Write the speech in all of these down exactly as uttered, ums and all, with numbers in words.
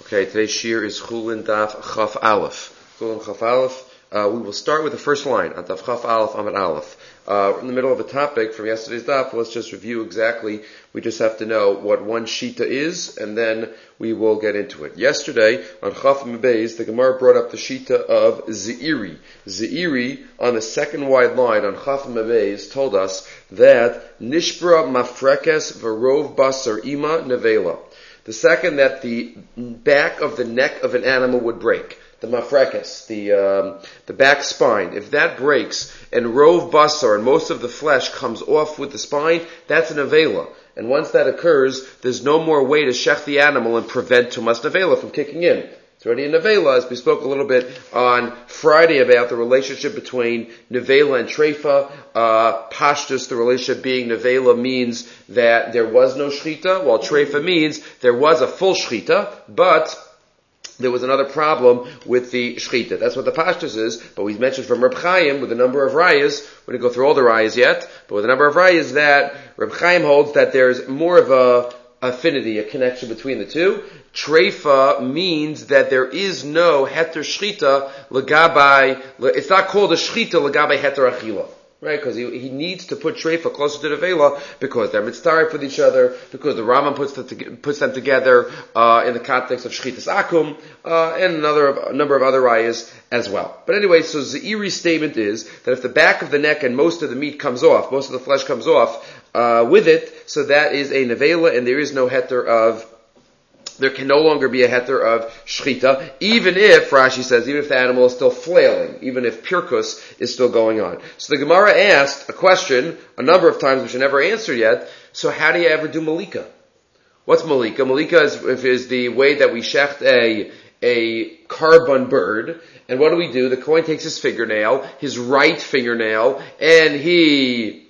Okay, today's shir is Chulin Daf Chaf Aleph. Chulin Chaf Aleph. Uh, we will start with the first line on Daf Chaf Aleph Amud Aleph. Uh, in the middle of a topic from yesterday's Daf, let's just review exactly. We just have to know what one Shita is, and then we will get into it. Yesterday, on Chaf Mebez, the Gemara brought up the Shita of Ze'iri. Ze'iri, on the second wide line on Chaf Mebez, told us that Nishbra Mafrekes Verov Basar Ima Nevela. The second, that the back of the neck of an animal would break. The mafrekes, the um, the back spine, if that breaks and rov basar, and most of the flesh comes off with the spine, that's an avela. And once that occurs, there's no more way to shech the animal and prevent tumas nevela from kicking in. It's already a nevela, as we spoke a little bit on Friday about the relationship between nevela and treifa. Uh, pashtus, the relationship being nevela means that there was no shchita, while treifa means there was a full shchita, but there was another problem with the shchita. That's what the pashtus is, but we mentioned from Reb Chaim with a number of rayas. We didn't go through all the rayas yet, but with a number of rayas that Reb Chaim holds that there's more of a affinity, a connection between the two. Treifa means that there is no heter shchita legabai. It's not called a shchita legabai heter achila. Right, because he, he needs to put treifa closer to the vela because they're mitzdarif with each other, because the Rambam puts them, to, puts them together uh, in the context of shchitas akum, uh, and another a number of other rayas as well. But anyway, so Ze'iri's statement is that if the back of the neck and most of the meat comes off, most of the flesh comes off uh, with it, so that is a nevela, and there is no heter of. There can no longer be a heter of shchita, even if, Rashi says, even if the animal is still flailing, even if pirkus is still going on. So the Gemara asked a question a number of times which I never answered yet. So how do you ever do malika? What's malika? Malika is, is the way that we shecht a, a carbon bird. And what do we do? The Kohen takes his fingernail, his right fingernail, and he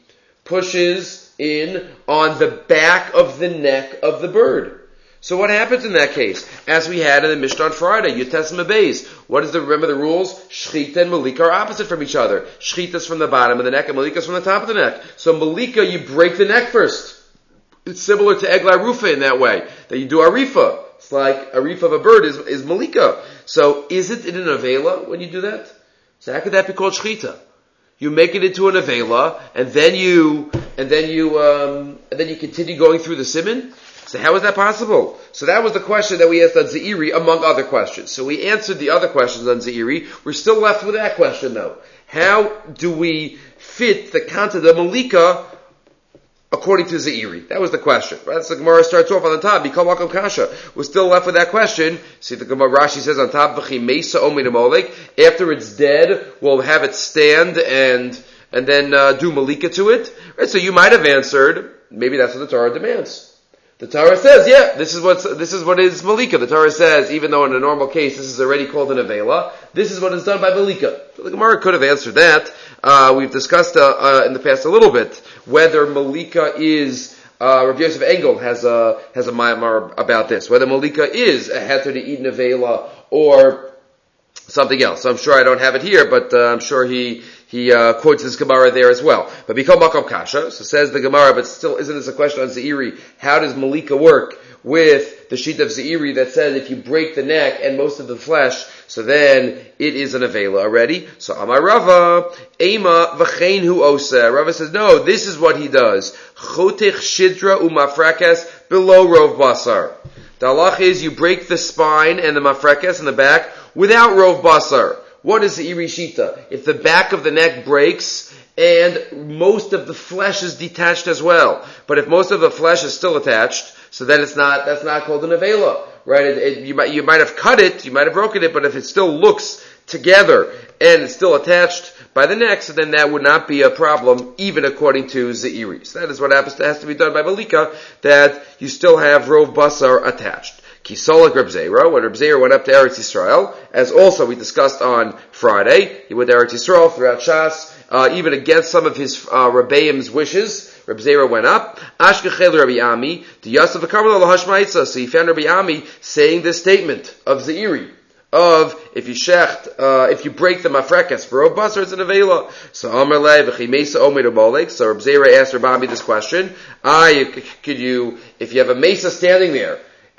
pushes in on the back of the neck of the bird. So what happens in that case? As we had in the Mishnah on Friday, Yutes Mebez. What is the, remember the rules? Shchita and Malika are opposite from each other. Shchita is from the bottom of the neck and Malika is from the top of the neck. So Malika, you break the neck first. It's similar to Egla Rufa in that way. That you do Arifa. It's like Arifa of a bird is, is Malika. So is it in an Avela when you do that? So how could that be called Shchita? You make it into an Avela, and then you, and then you, um, and then you continue going through the Siman? So how is that possible? So that was the question that we asked on Ze'iri, among other questions. So we answered the other questions on Ze'iri. We're still left with that question though. How do we fit the concept of Malika according to Ze'iri? That was the question. Right? So the Gemara starts off on the top. Bikol Makom Kasha. We're still left with that question. See, the Gemara Rashi says on top, V'chi Mesa Omi Nemolek. After it's dead, we'll have it stand and and then uh, do Malika to it. Right? So you might have answered, maybe that's what the Torah demands. The Torah says, yeah, this is what's, this is what is Malika. The Torah says, even though in a normal case this is already called an Avela, this is what is done by Malika. So the Gemara could have answered that. Uh, we've discussed, uh, uh, in the past a little bit, whether Malika is, uh, Rabbi Yosef Engel has a, has a ma'amar about this, whether Malika is a heter to eat an Avela or something else. So I'm sure I don't have it here, but, uh, I'm sure he, He uh, quotes this Gemara there as well. But Bikol Makom Kasha, so says the Gemara, but still isn't this a question on Ze'iri? How does Malika work with the sheet of Ze'iri that says if you break the neck and most of the flesh, so then it is an Avela already? So Amar Rava, Ema v'chein hu oseh. Rava says, no, this is what he does. Chotech shidra umafrakes below rov basar. The halach is you break the spine and the mafrekes in the back without rov basar. What is the Iri Shita? If the back of the neck breaks and most of the flesh is detached as well. But if most of the flesh is still attached, so then it's not, that's not called an Avela. Right? It, it, you might, you might have cut it, you might have broken it, but if it still looks together and it's still attached by the neck, so then that would not be a problem, even according to Ze'iri. So that is what happens to, has to be done by Malika, that you still have Rov Basar attached. Kisolak Reb Zera, when Reb Zera went up to Eretz Yisrael, as also we discussed on Friday, he went to Eretz Yisrael throughout Shas, uh, even against some of his uh, Rebbeim's wishes. Reb Zera went up. Ashkechel Rabbi Ami, the Yasef Akarmel Lahashmaitza. So he found Rabbi Ami saying this statement of Ze'iri, of if you shecht, uh, if you break the mafrekes for Rov Basar, it's an Avela. So Amarle v'chi Mesa Omer Molek. So Reb Zera asked Rabbi Ami this question: I could you, if you have a mesa standing there,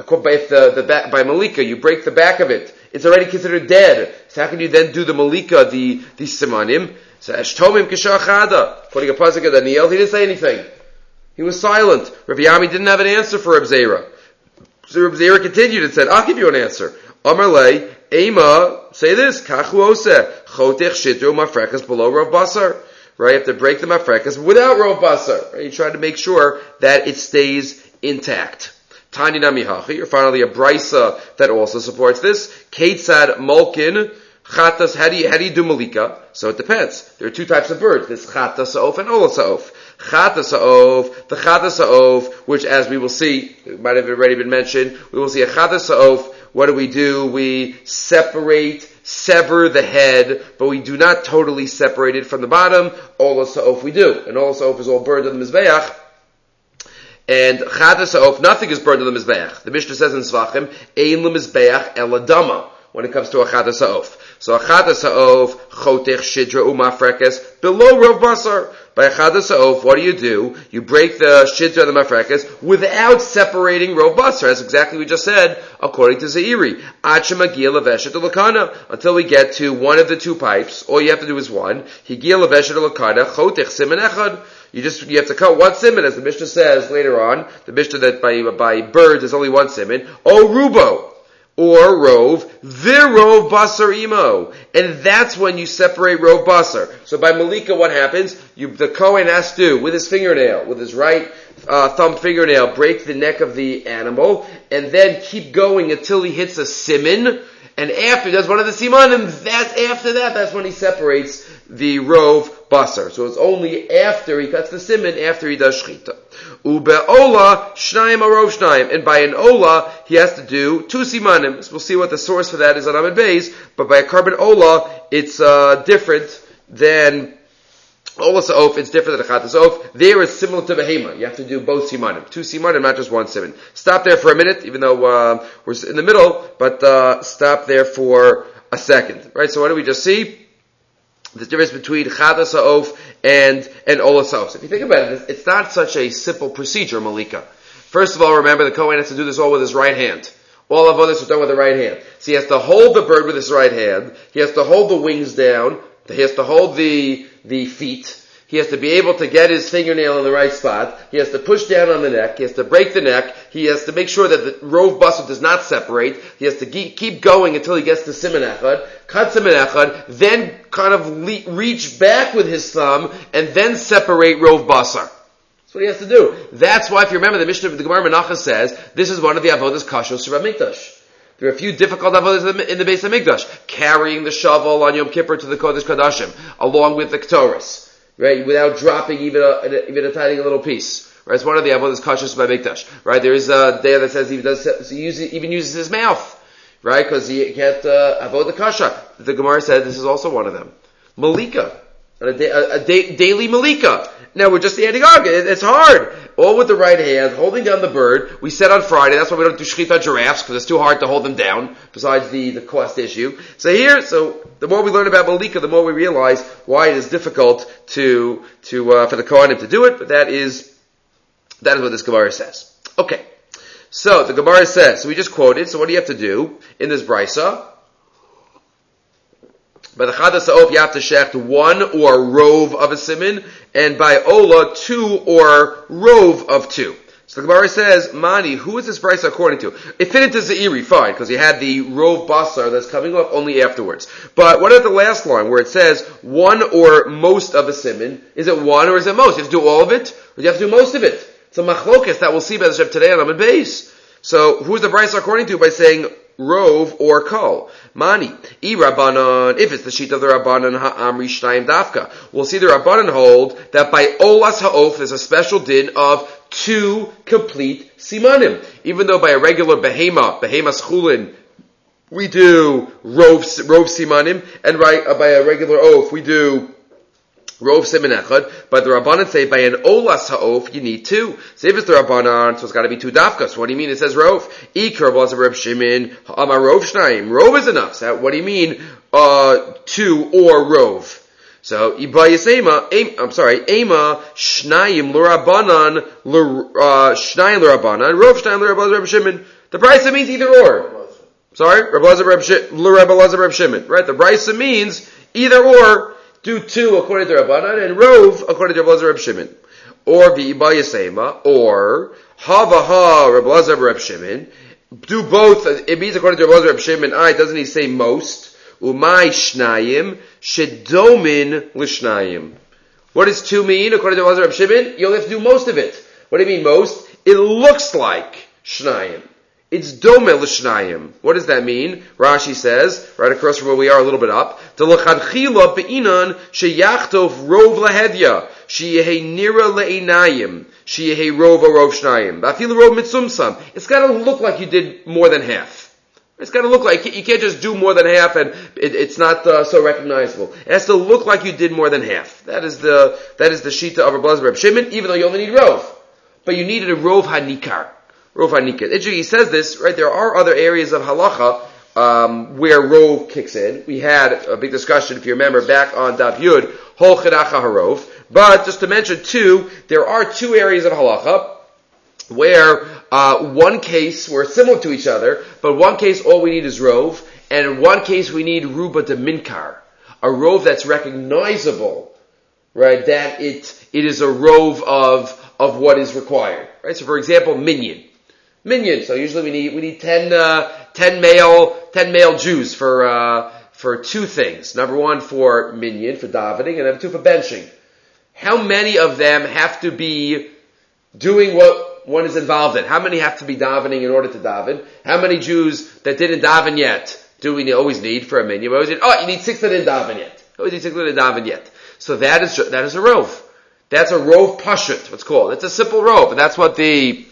If the, the back, by Malika, you break the back of it, it's already considered dead. So how can you then do the Malika, the, the Simanim? So Eshtomim Kishachada, putting a pasuk at Daniel, he didn't say anything. He was silent. Rabbi Yami didn't have an answer for Reb Zera. So Reb Zera continued and said, I'll give you an answer. Amar le, Ema, say this, Kachu Oseh, Chotech Shitru Mafrekas below Rav Basar. Right? You have to break the Mafrekas without Rav Basar. Right? You try to make sure that it stays intact. Tani Nami Hachi, or finally a brisa that also supports this. Ketzad Molkin, Chatas, how do you, how do you do Malika? So it depends. There are two types of birds. There's Chatas Sa'of and Ola Sa'of. Chatas Sa'of, the Chatas Sa'of, which as we will see, it might have already been mentioned, we will see a Chatas Sa'of. What do we do? We separate, sever the head, but we do not totally separate it from the bottom. Ola Sa'of we do. And Ola Sa'of is all burned on the Mizbeach. And Chatas Sa'of, nothing is burned on the Mizbeach. The Mishnah says in Zvachim, Ein l'Mizbeach eladama, when it comes to a Chatas Sa'of. So a Chatas Sa'of, Chotech Shidra Umafrekes, below Rav Basar. By a Chatas Sa'of, what do you do? You break the Shidra and the Mafrekes without separating Rav Basar. That's exactly what we just said, according to Zeiri. Achemagia Leveshet Lakana. Until we get to one of the two pipes, all you have to do is one. Higia Leveshet Lakana, Chotech Simen Echad. You just, you have to cut one siman, as the Mishnah says later on, the Mishnah that by, by birds there's only one siman. O Rubo, or Rove, Vir Rove Basar Imo. And that's when you separate Rove Basar. So by Malika, what happens? You, the Kohen has to, with his fingernail, with his right uh, thumb fingernail, break the neck of the animal, and then keep going until he hits a siman. And after he does one of the simanim, that's after that, that's when he separates the Rove Basar. So it's only after he cuts the siman, after he does shchita. Ube'ola, shnayim arov shnayim. And by an ola, he has to do two simanim. So we'll see what the source for that is on Amid Beis, but by a carbon ola, it's uh, different than Ola Sa'of, it's different than a Chatas Sa'of. There is similar to Behema. You have to do both simanim. Two simanim, not just one siman. Stop there for a minute, even though uh, we're in the middle, but uh, stop there for a second. Right, so what do we just see? The difference between Chatas Sa'of and, and Ola Sa'of. If you think about it, it's not such a simple procedure, Malika. First of all, remember the Kohen has to do this all with his right hand. All of this is done with the right hand. So he has to hold the bird with his right hand. He has to hold the wings down. He has to hold the, the feet. He has to be able to get his fingernail in the right spot. He has to push down on the neck. He has to break the neck. He has to make sure that the Rove Basar does not separate. He has to keep going until he gets to Siman Echad, cut Siman Echad, then kind of le- reach back with his thumb, and then separate Rove Basar. That's what he has to do. That's why, if you remember, the Mishnah of the Gemara Menachos says, this is one of the Avodas Kashos Sheba Mikdash. There are a few difficult avodas in the Beis HaMikdash. Carrying the shovel on Yom Kippur to the Kodesh Kodashim, along with the Ktoros, right? Without dropping even a, even a tiny little piece. Right? It's one of the avodas kashos by Mikdash. Right? There is a day that says he does, so he uses, even uses his mouth. Right? Because he can't, uh, avodah kasha. The Gemara said this is also one of them. Malika. A, day, a, a day, daily Malika. Now we're just adding on. It's hard. All with the right hand, holding down the bird. We said on Friday, that's why we don't do shechita giraffes, because it's too hard to hold them down, besides the, the cost issue. So here, so the more we learn about Malika, the more we realize why it is difficult to, to, uh, for the Kohanim to do it, but that is, that is what this Gemara says. Okay. So, the Gemara says, so we just quoted, so what do you have to do in this brisa? By the Chatas Sa'of, you have to shecht one or rove of a siman, and by Ola, two or rove of two. So the Gemara says, Mani, who is this brisa according to? It fit into Zeiri, fine, because he had the rove basar that's coming off only afterwards. But what about the last line, where it says, one or most of a siman? Is it one or is it most? You have to do all of it, or do you have to do most of it? It's a machlokes that we'll see by the Shep today on Amid Beis. So, who's the brisa according to? By saying, rove or kol. Mani. I Rabbanan, if it's the sheet of the Rabbanan ha'amri shnayim dafka. We'll see the Rabbanan hold that by olas ha'of there's a special din of two complete simanim. Even though by a regular behema, behema schulin, we do rove, rove simanim, and right, uh, by a regular oaf we do rove siman echad, but the Rabbanan say by an olas ha'of you need two. So if it's the Rabbanan, so it's got to be two dafkas. What do you mean it says rove? Ikar was a Reb Shimon, amar rove shnayim. Rove is enough. So what do you mean uh, two or rove? So ibayisema, I'm sorry, ema shnayim l'Rabbanan, shnayim l'Rabbanan, rove shnayim l'Rabbanan Reb Shimon. The Brisa means either or. Sorry? Rabbi Elazar, Rabbi Elazar, Rabbi Shimon. Right? The Brisa means either or. Do two according to Rabbanan and Rov according to Rabbi Elazar, Rabbi Shimon. Or V'iba Yasema. Or Hava Ha Rabbi Elazar, Rabbi Shimon. Do both. It means according to Rabbi Elazar, Rabbi Shimon. I doesn't he say most? Umay Shnayim Shedomin Lishnayim. What does two mean according to Rabbi Elazar, Rabbi Shimon? You only have to do most of it. What do you mean most? It looks like Shnayim. It's domel l'shnayim. What does that mean? Rashi says, right across from where we are, a little bit up, to l'chadchila be'inan sheyachtov rov lahedya, sheyehe nira le'inayim, sheyehe rov rov shnayim. Ba'afilu rov mitzumsam. It's got to look like you did more than half. It's got to look like, you can't just do more than half and it, it's not uh, so recognizable. It has to look like you did more than half. That is the, that is the shita of Rabbi Elazar, Rabbi Shimon, even though you only need rov. But you needed a rov hanikar. Rov hanikar. He says this, right, there are other areas of halacha, um, where rov kicks in. We had a big discussion, if you remember, back on Daf Yud, hol chiracha harov. But, just to mention two, there are two areas of halacha, where, uh, one case, we're similar to each other, but one case all we need is rov, and in one case we need ruba de minkar. A rov that's recognizable, right, that it, it is a rov of, of what is required, right? So for example, minyan. Minyan. So usually we need, we need ten, uh, ten male, ten male Jews for, uh, for two things. Number one for minyan, for davening, and number two for benching. How many of them have to be doing what one is involved in? How many have to be davening in order to daven? How many Jews that didn't daven yet do we always need for a minyan? We always need, oh, you need six that didn't daven yet. Always need six that didn't daven yet. So that is, that is a rov. That's a rov pashut, what's called. It's a simple rov, and that's what the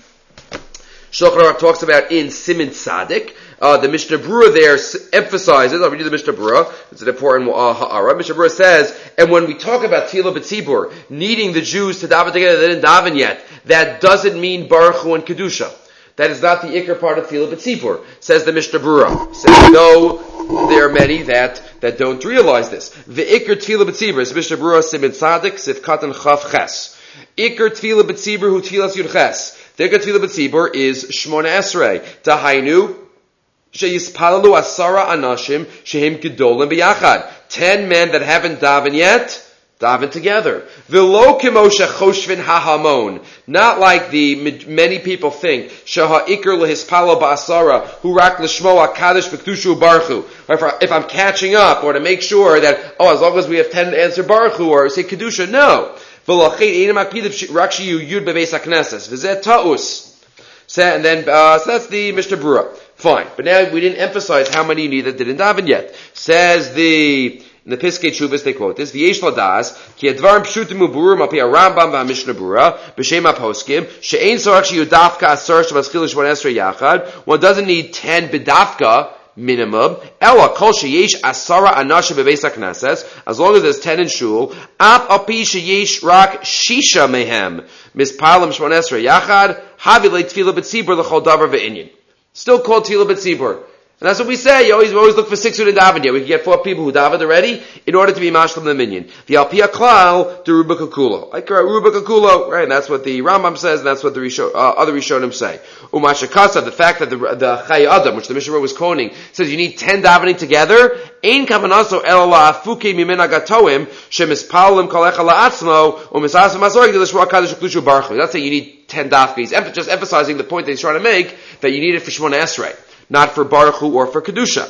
Shulchan Aruch talks about in Siman Tzadik. Uh, the Mishnah Berurah there emphasizes, I'll read you the Mishnah Berurah, it's an important uh, ha'ara. Mishnah Berurah says, and when we talk about Tefillah B'tzibur, needing the Jews to daven together, they didn't daven yet, that doesn't mean Baruch Hu and Kedusha. That is not the ikar part of Tefillah B'tzibur, says the Mishnah Berurah. Says, no, there are many that, that don't realize this. The ikar Tefillah B'tzibur is Mishnah Berurah Siman Tzadik, Sif Katan Chav Ches. Ikar Tefillah B'tzibur Hu Tefillas Yud Ches. The ikar Tefillah B'tzibur is Shmona Esrei. Tahainu, Sheyispalalu Asara Anashim, Shehim Gedolim B'yachad. Ten men that haven't daven yet, daven together. V'lo kimosha choshvin hahamon. Not like the many people think. Shaha ikar lehispalo ba'asara hu rak l'shmo hakadosh b'kedushu baruch hu. If I'm catching up, or to make sure that, oh, as long as we have ten to answer baruch hu or say kedusha, no. V'lachet einam akpidav rak shiyu yud bebeis hakneses. V'zeh ta'us. And then, uh, so that's the Mishnah Berurah. Fine. But now we didn't emphasize how many you need that didn't daven yet. Says the, in the Piskei Teshuvos, they quote this, V'yesh ladas, ki advarim pshutim uburim api Rambam v'Mishnah Berurah, b'shem ha'poskim, she'ein sorach she'yu dafka asar she'maschil shmon esrei yachad. One doesn't need ten b'dafka, minimum. Ela kol sheyesh asara anashim bebeis hakneses, as long as there's ten in shul, ap api sheyesh rak shisha mehem, mispalim shmon esrei yachad, havi le tefillah b'tzibur l'chol davar ve'inyan. Still called Tefillah B'tzibur. And that's what we say. You always, we always look for six who didn't daven yet. We can get four people who davened already in order to be mashlam the minyan. The alpia klal to ruba kakulo. I correct ruba kakulo, right? And that's what the Rambam says, and that's what the Risho, uh, other Rishonim say. Umashakasa, the fact that the the Chai Adam, which the Mishnah was quoting, says you need ten davening together. Ein kamanaso el la'afuke mimena gatoim shemispalim kolecha la'atzmo u'misasam masorg d'lishra kadosh klushu baruch hu. That's saying you need ten dafka. He's just emphasizing the point that he's trying to make, that you need it for Shmona Esrei, not for Baruch Hu or for Kedusha.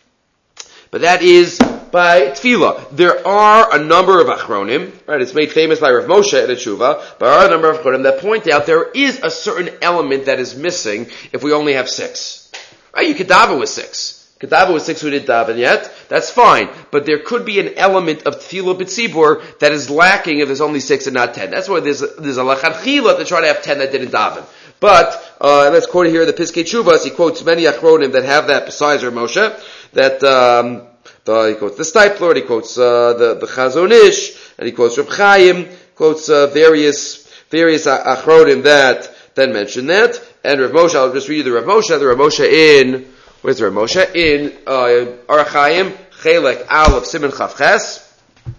But that is by Tefillah. There are a number of Achronim, right? It's made famous by Rav Moshe at Tshuva, but there are a number of Achronim that point out there is a certain element that is missing if we only have six. Right? You could daven with six. Kedava with six who didn't daven yet, that's fine. But there could be an element of Tefillah B'tzibur that is lacking if there's only six and not ten. That's why there's, there's a lachadchila to try to have ten that didn't daven. But, uh, let's quote here the Piskei Teshuvos. He quotes many Achronim that have that besides Rav Moshe, that, um, the, he quotes the Stipler, he quotes, uh, the, the Chazon Ish, and he quotes Reb Chaim, quotes, uh, various, various Achronim that then mention that. And Rav Moshe, I'll just read you the Rav Moshe, the Rav Moshe in, where's the Rav Moshe? In, uh, Arachayim, Chelek Aleph Siman Chav Ches.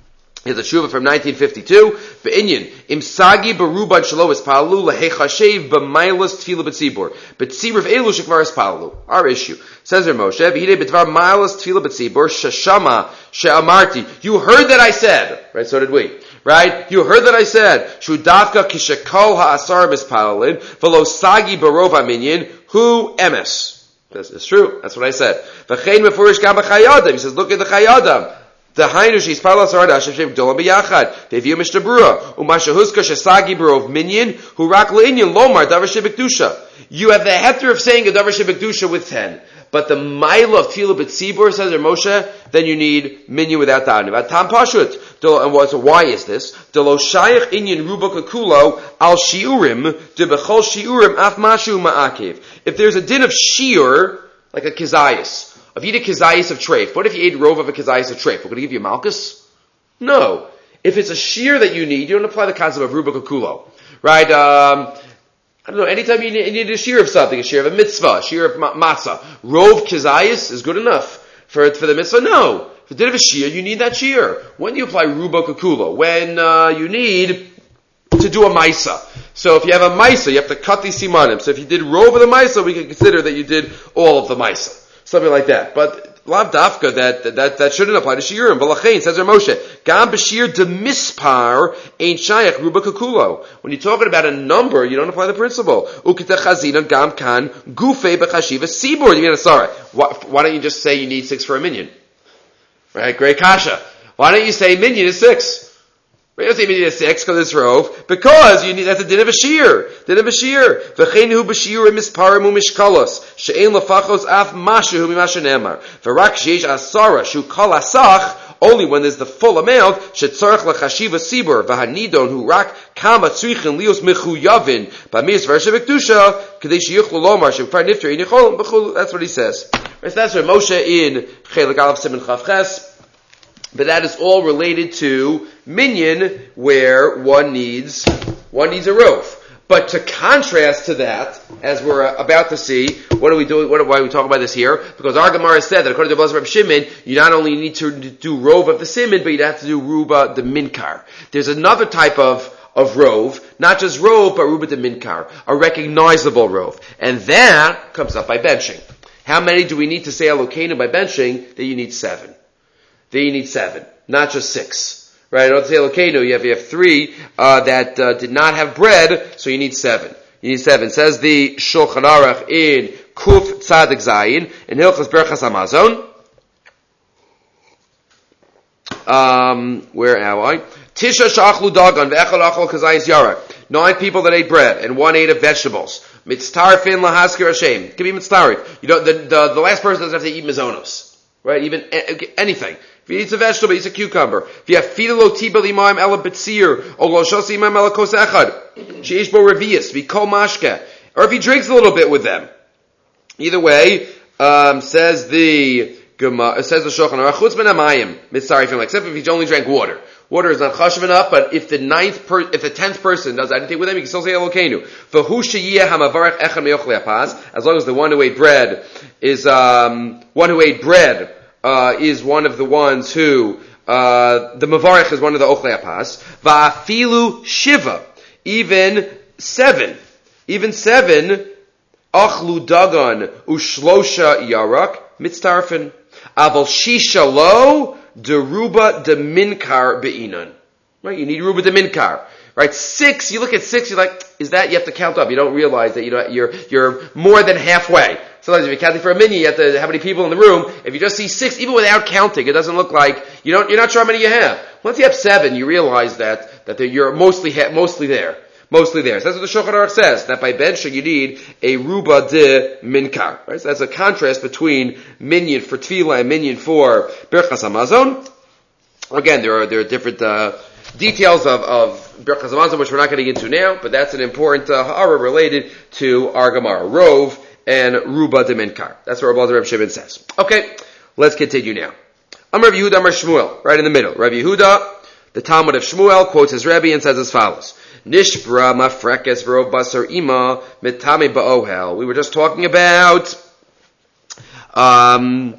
Here's a tshuva from nineteen fifty-two. Be'inyan, imsagi beruban shelo ispalu lehechashev b'mailas tefila b'tzibur. B'tzibur v'elu shekvar ispalu. Our issue. Says Rav Moshe, v'hidei b'dvar mailas tefila b'tzibur, shashama she'amarti. You heard that I said. Right, so did we. Right? You heard that I said, Shudavka kishakol ha'asar mispalin, v'lo sagi barov ha'minyan, hu emes. That's, that's true. That's what I said. V'chein mefurish gam b'chayadam. He says, look at the chayadam. The Hainush is Palas Arda Hashem Gdola B'Yachad. They view Mishtabura. Umashahuska Shasagi Barov Minyan who rak le'inyan Lomar Davar Shebekdusha. You have the heter of saying a Davar Shebekdusha with ten, but the Maila of Tila B'Tzibur says or Moshe, then you need Minyan without Ta'anim. At Tam Pashut. And what, so why is this? Delo Shayach Inyan Ruba Kakulo Al Shiurim De Bechol Shiurim Af Mashu Ma'akev. If there's a din of Shiur, like a Kizayas, if you eat a kizayis of treif, what if you ate rov of a kizayis of treif? We're going to give you malchus? No. If it's a shear that you need, you don't apply the concept of ruba kakulo. Right? Um, I don't know, anytime you need, you need a shear of something, a shear of a mitzvah, a shear of ma- matzah, rov kizayis is good enough for, for the mitzvah? No. If you did have a shear, you need that shear. When do you apply ruba kakulo? When uh, you need to do a maisa. So if you have a maisa, you have to cut these simanim. So if you did rov of the maisa, we can consider that you did all of the maisa. Something like that. But lav dafka, that, that, that shouldn't apply to shiurim. V'lachein, says Rav Moshe, gam b'shir de mispar ain't shayach ruba kakulo. When you're talking about a number, you don't apply the principle. Ukita chazina gam kan gufe b'chashiva sibur. You mean a sorry. Why, why don't you just say you need six for a minyan? Right? Great kasha. Why don't you say minyan is six? We don't say minyan is six because it's rov. Because you need, that's a din of a shear. Din of a shear. V'cheinu b'shiurim misparim u'mishkalos. She'en lefachos af mashu mimasha nemar. V'rak sheyesh asara shu kol asach. Only when there's the full amount. Shetzarech l'chashiva sibur. V'hanidon hu rak kama tzrichin lios mechuyavin. B'miz v'ershe v'kedusha. K'dei sheyuchlu lomar shemfar nifter in yicholim b'chul. That's what he says. Right, so that's Rav Moshe in Chelik Aleph Siman Chav Ches. But that is all related to minyan, where one needs one needs a rov. But to contrast to that, as we're about to see, what are we doing? What, why are we talking about this here? Because our Gemara said that according to Blazer Reb Shimon, you not only need to do rov of the siman, but you have to do ruba the minkar. There's another type of of rov, not just rov, but ruba the minkar, a recognizable rov, and that comes up by benching. How many do we need to say Elokeinu by benching? That you need seven. Then you need seven, not just six. Right? Don't say Elokeinu, you have, you have three, uh, that, uh, did not have bread, so you need seven. You need seven. Says the Shulchan Aruch in Kuf Tzadik Zayin, in Hilchas Berachas Hamazon. Um, where am I? Tisha shachlu dagan ve'echad achol kazayis yarak. Nine people that ate bread, and one ate of vegetables. Mitztarfin lahaskir Hashem. It can be mitztarif. You know, the, the, the last person doesn't have to eat mizonos. Right? Even anything. If he eats a vegetable, he eats a cucumber. If you have fidelo tiba limaim ela betzir, or lo shos imaim ela kos echad, sheish bo revius, v'kol mashke, or if he drinks a little bit with them. Either way, um, says the Gemara, says the Shulchan Aruch, chutz ben hamayim, mitzarifim, except if he only drank water. Water is not chashuv enough, but if the ninth per, if the tenth person does anything with him, he can still say Elokeinu. V'hu sheyeh hamavarech echad meyochlei hapaz, as long as the one who ate bread is, um, one who ate bread, Uh, is one of the ones who, uh, the Mavarech is one of the Ochlei Hapaz. Va'afilu Shiva. Even seven. Even seven. Achlu Dagan Ushlosha Yarak Mitztarfin. Aval Shisha Lo Deruba de Minkar Be'inan. Right? You need Ruba de Minkar. Right? Six, you look at six, you're like, is that, you have to count up. You don't realize that you know, you're, you're more than halfway. Sometimes if you're counting for a minyan, you have to, how many people in the room. If you just see six, even without counting, it doesn't look like, you don't, you're not sure how many you have. Once you have seven, you realize that, that you're mostly, mostly there. Mostly there. So that's what the Shulchan Aruch says, that by benching you need a ruba de minkar. Right? So that's a contrast between minyan for tefillah and minyan for Birchas Hamazon. Again, there are, there are different, uh, details of, of Birchas Hamazon, which we're not getting into now, but that's an important, uh, ha'ara related to our Gemara. Rov and Ruba de Minkar. That's what Rabbi Reb Shimon says. Okay, let's continue now. I'm Rav Yehuda Amar Shmuel, right in the middle. Rav Yehuda, the Talmud of Shmuel, quotes his Rebbe and says as follows. Nishbra mafrekes v'rov basar ima mitame ba'ohel. We were just talking about, um,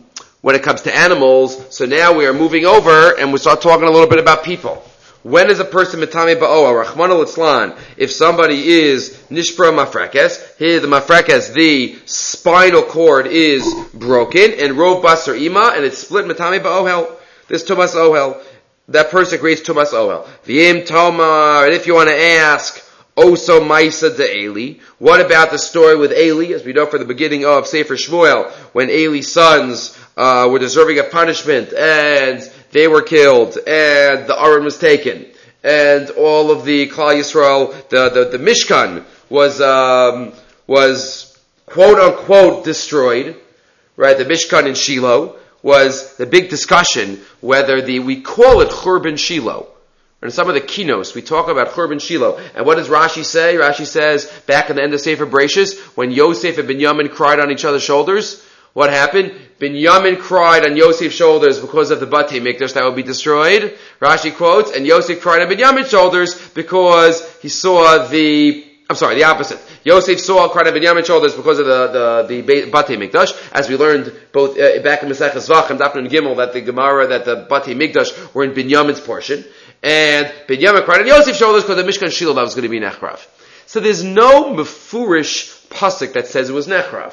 when it comes to animals. So now we are moving over and we start talking a little bit about people. When is a person metame ba'oel? Rachmana litzlan. If somebody is nishbra mafrekes, here the mafrekes, the spinal cord is broken, and rov basar ima, and it's split metame ba'oel. This tumas ohel. That person creates tumas ohel. V'im tomar. And if you want to ask, Oso Maisa de Eli. What about the story with Eli? As we know from the beginning of Sefer Shmuel, when Eli's sons uh, were deserving of punishment, and they were killed, and the Aron was taken, and all of the Klal Yisrael, the, the, the Mishkan was um, was quote unquote destroyed. Right, the Mishkan in Shiloh was the big discussion whether the we call it Churban Shiloh. In some of the kinos, we talk about Churban Shiloh. And what does Rashi say? Rashi says, back in the end of Sefer Bereshis, when Yosef and Binyamin cried on each other's shoulders, what happened? Binyamin cried on Yosef's shoulders because of the Batei Mikdash that would be destroyed. Rashi quotes, and Yosef cried on Binyamin's shoulders because he saw the, I'm sorry, the opposite. Yosef saw cried on Binyamin's shoulders because of the, the, the Batei Mikdash, as we learned both uh, back in Maseches Zvach and Daf Nun Gimel, that the Gemara, that the Batei Mikdash were in Binyamin's portion. And Binyamin cried on Yosef's shoulders because the Mishkan Shiloh that was going to be Nechrav. So there's no mefurish pasuk that says it was Nechrav.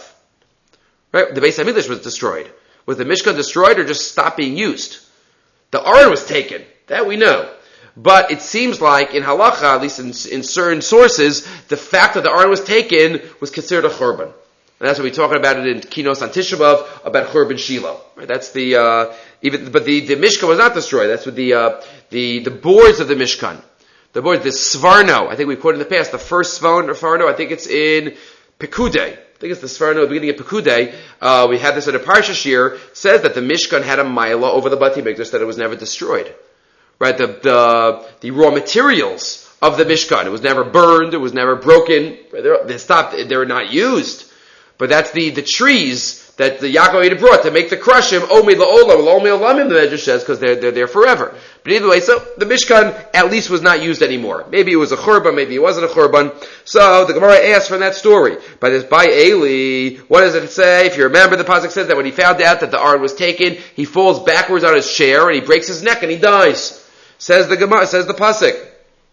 Right? The Beis HaMikdash was destroyed. Was the Mishkan destroyed or just stopped being used? The Aron was taken. That we know. But it seems like in Halacha, at least in, in certain sources, the fact that the Aron was taken was considered a Churban. And that's what we're talking about it in Kinos on Tisha B'Av, about Churban Shiloh. Right? That's the, uh, even, but the, the Mishkan was not destroyed. That's what the, uh, the, the boards of the Mishkan. The boards, the Svarno, I think we quoted in the past, the first Svarno, I think it's in Pekudei. I think it's the Svarno at the beginning of Pekudei. Uh, we had this in a Parsha Shir, says that the Mishkan had a Maila over the Batei Mikdash, that it was never destroyed. Right? The, the, the raw materials of the Mishkan, it was never burned, it was never broken, They're, they stopped, they were not used. But that's the, the trees that the Yaakov had brought to make the crushim, Omi la'olam, Omi olamim, the Medrash says, because they're, they're there forever. But either way, so the Mishkan at least was not used anymore. Maybe it was a churban, maybe it wasn't a churban. So the Gemara asks from that story, by this, by Eli, what does it say? If you remember, the pasuk says that when he found out that the Aron was taken, he falls backwards on his chair and he breaks his neck and he dies. Says the Gemara, says the pasuk.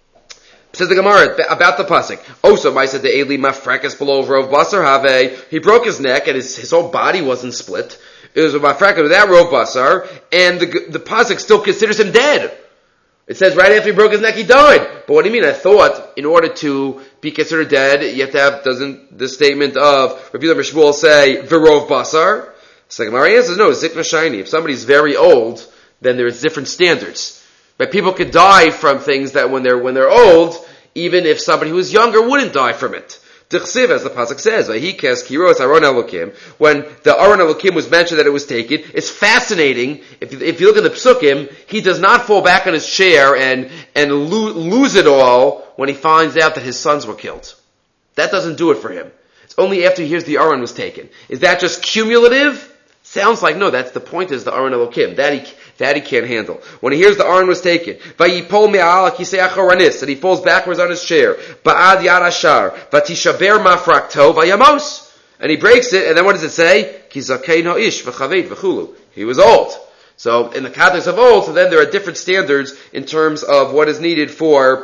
Says the Gemara about the pasuk. Also, I said the Eli mafrekas below rov basar have. He broke his neck and his, his whole body wasn't split. It was a mafrekas without rov basar, and the the pasuk still considers him dead. It says right after he broke his neck, he died. But what do you mean? I thought in order to be considered dead, you have to have, doesn't the statement of Rabbi Shmuel say v'rov basar? So the Gemara answers no. Zikna shiny. If somebody's very old, then there's different standards. But people could die from things that when they're when they're old, even if somebody who's younger wouldn't die from it. T'chsiv, as the pasuk says, "Vayikes kiros Aron Elokim." When the Aron Elokim was mentioned that it was taken, it's fascinating. If you, if you look at the psukim, he does not fall back on his chair and and lo- lose it all when he finds out that his sons were killed. That doesn't do it for him. It's only after he hears the Aron was taken. Is that just cumulative? Sounds like no. That's the point. Is the Aron Elokim that he that he can't handle. When he hears the Aron was taken, vayipol me'al kisei acharanis, that he falls backwards on his chair, ba'ad yad ashar, vatishaber mafrakto vayamos, and he breaks it. And then what does it say? Kizakein ha'ish v'chaveit v'chulu. He was old. So in the context of old, so then there are different standards in terms of what is needed for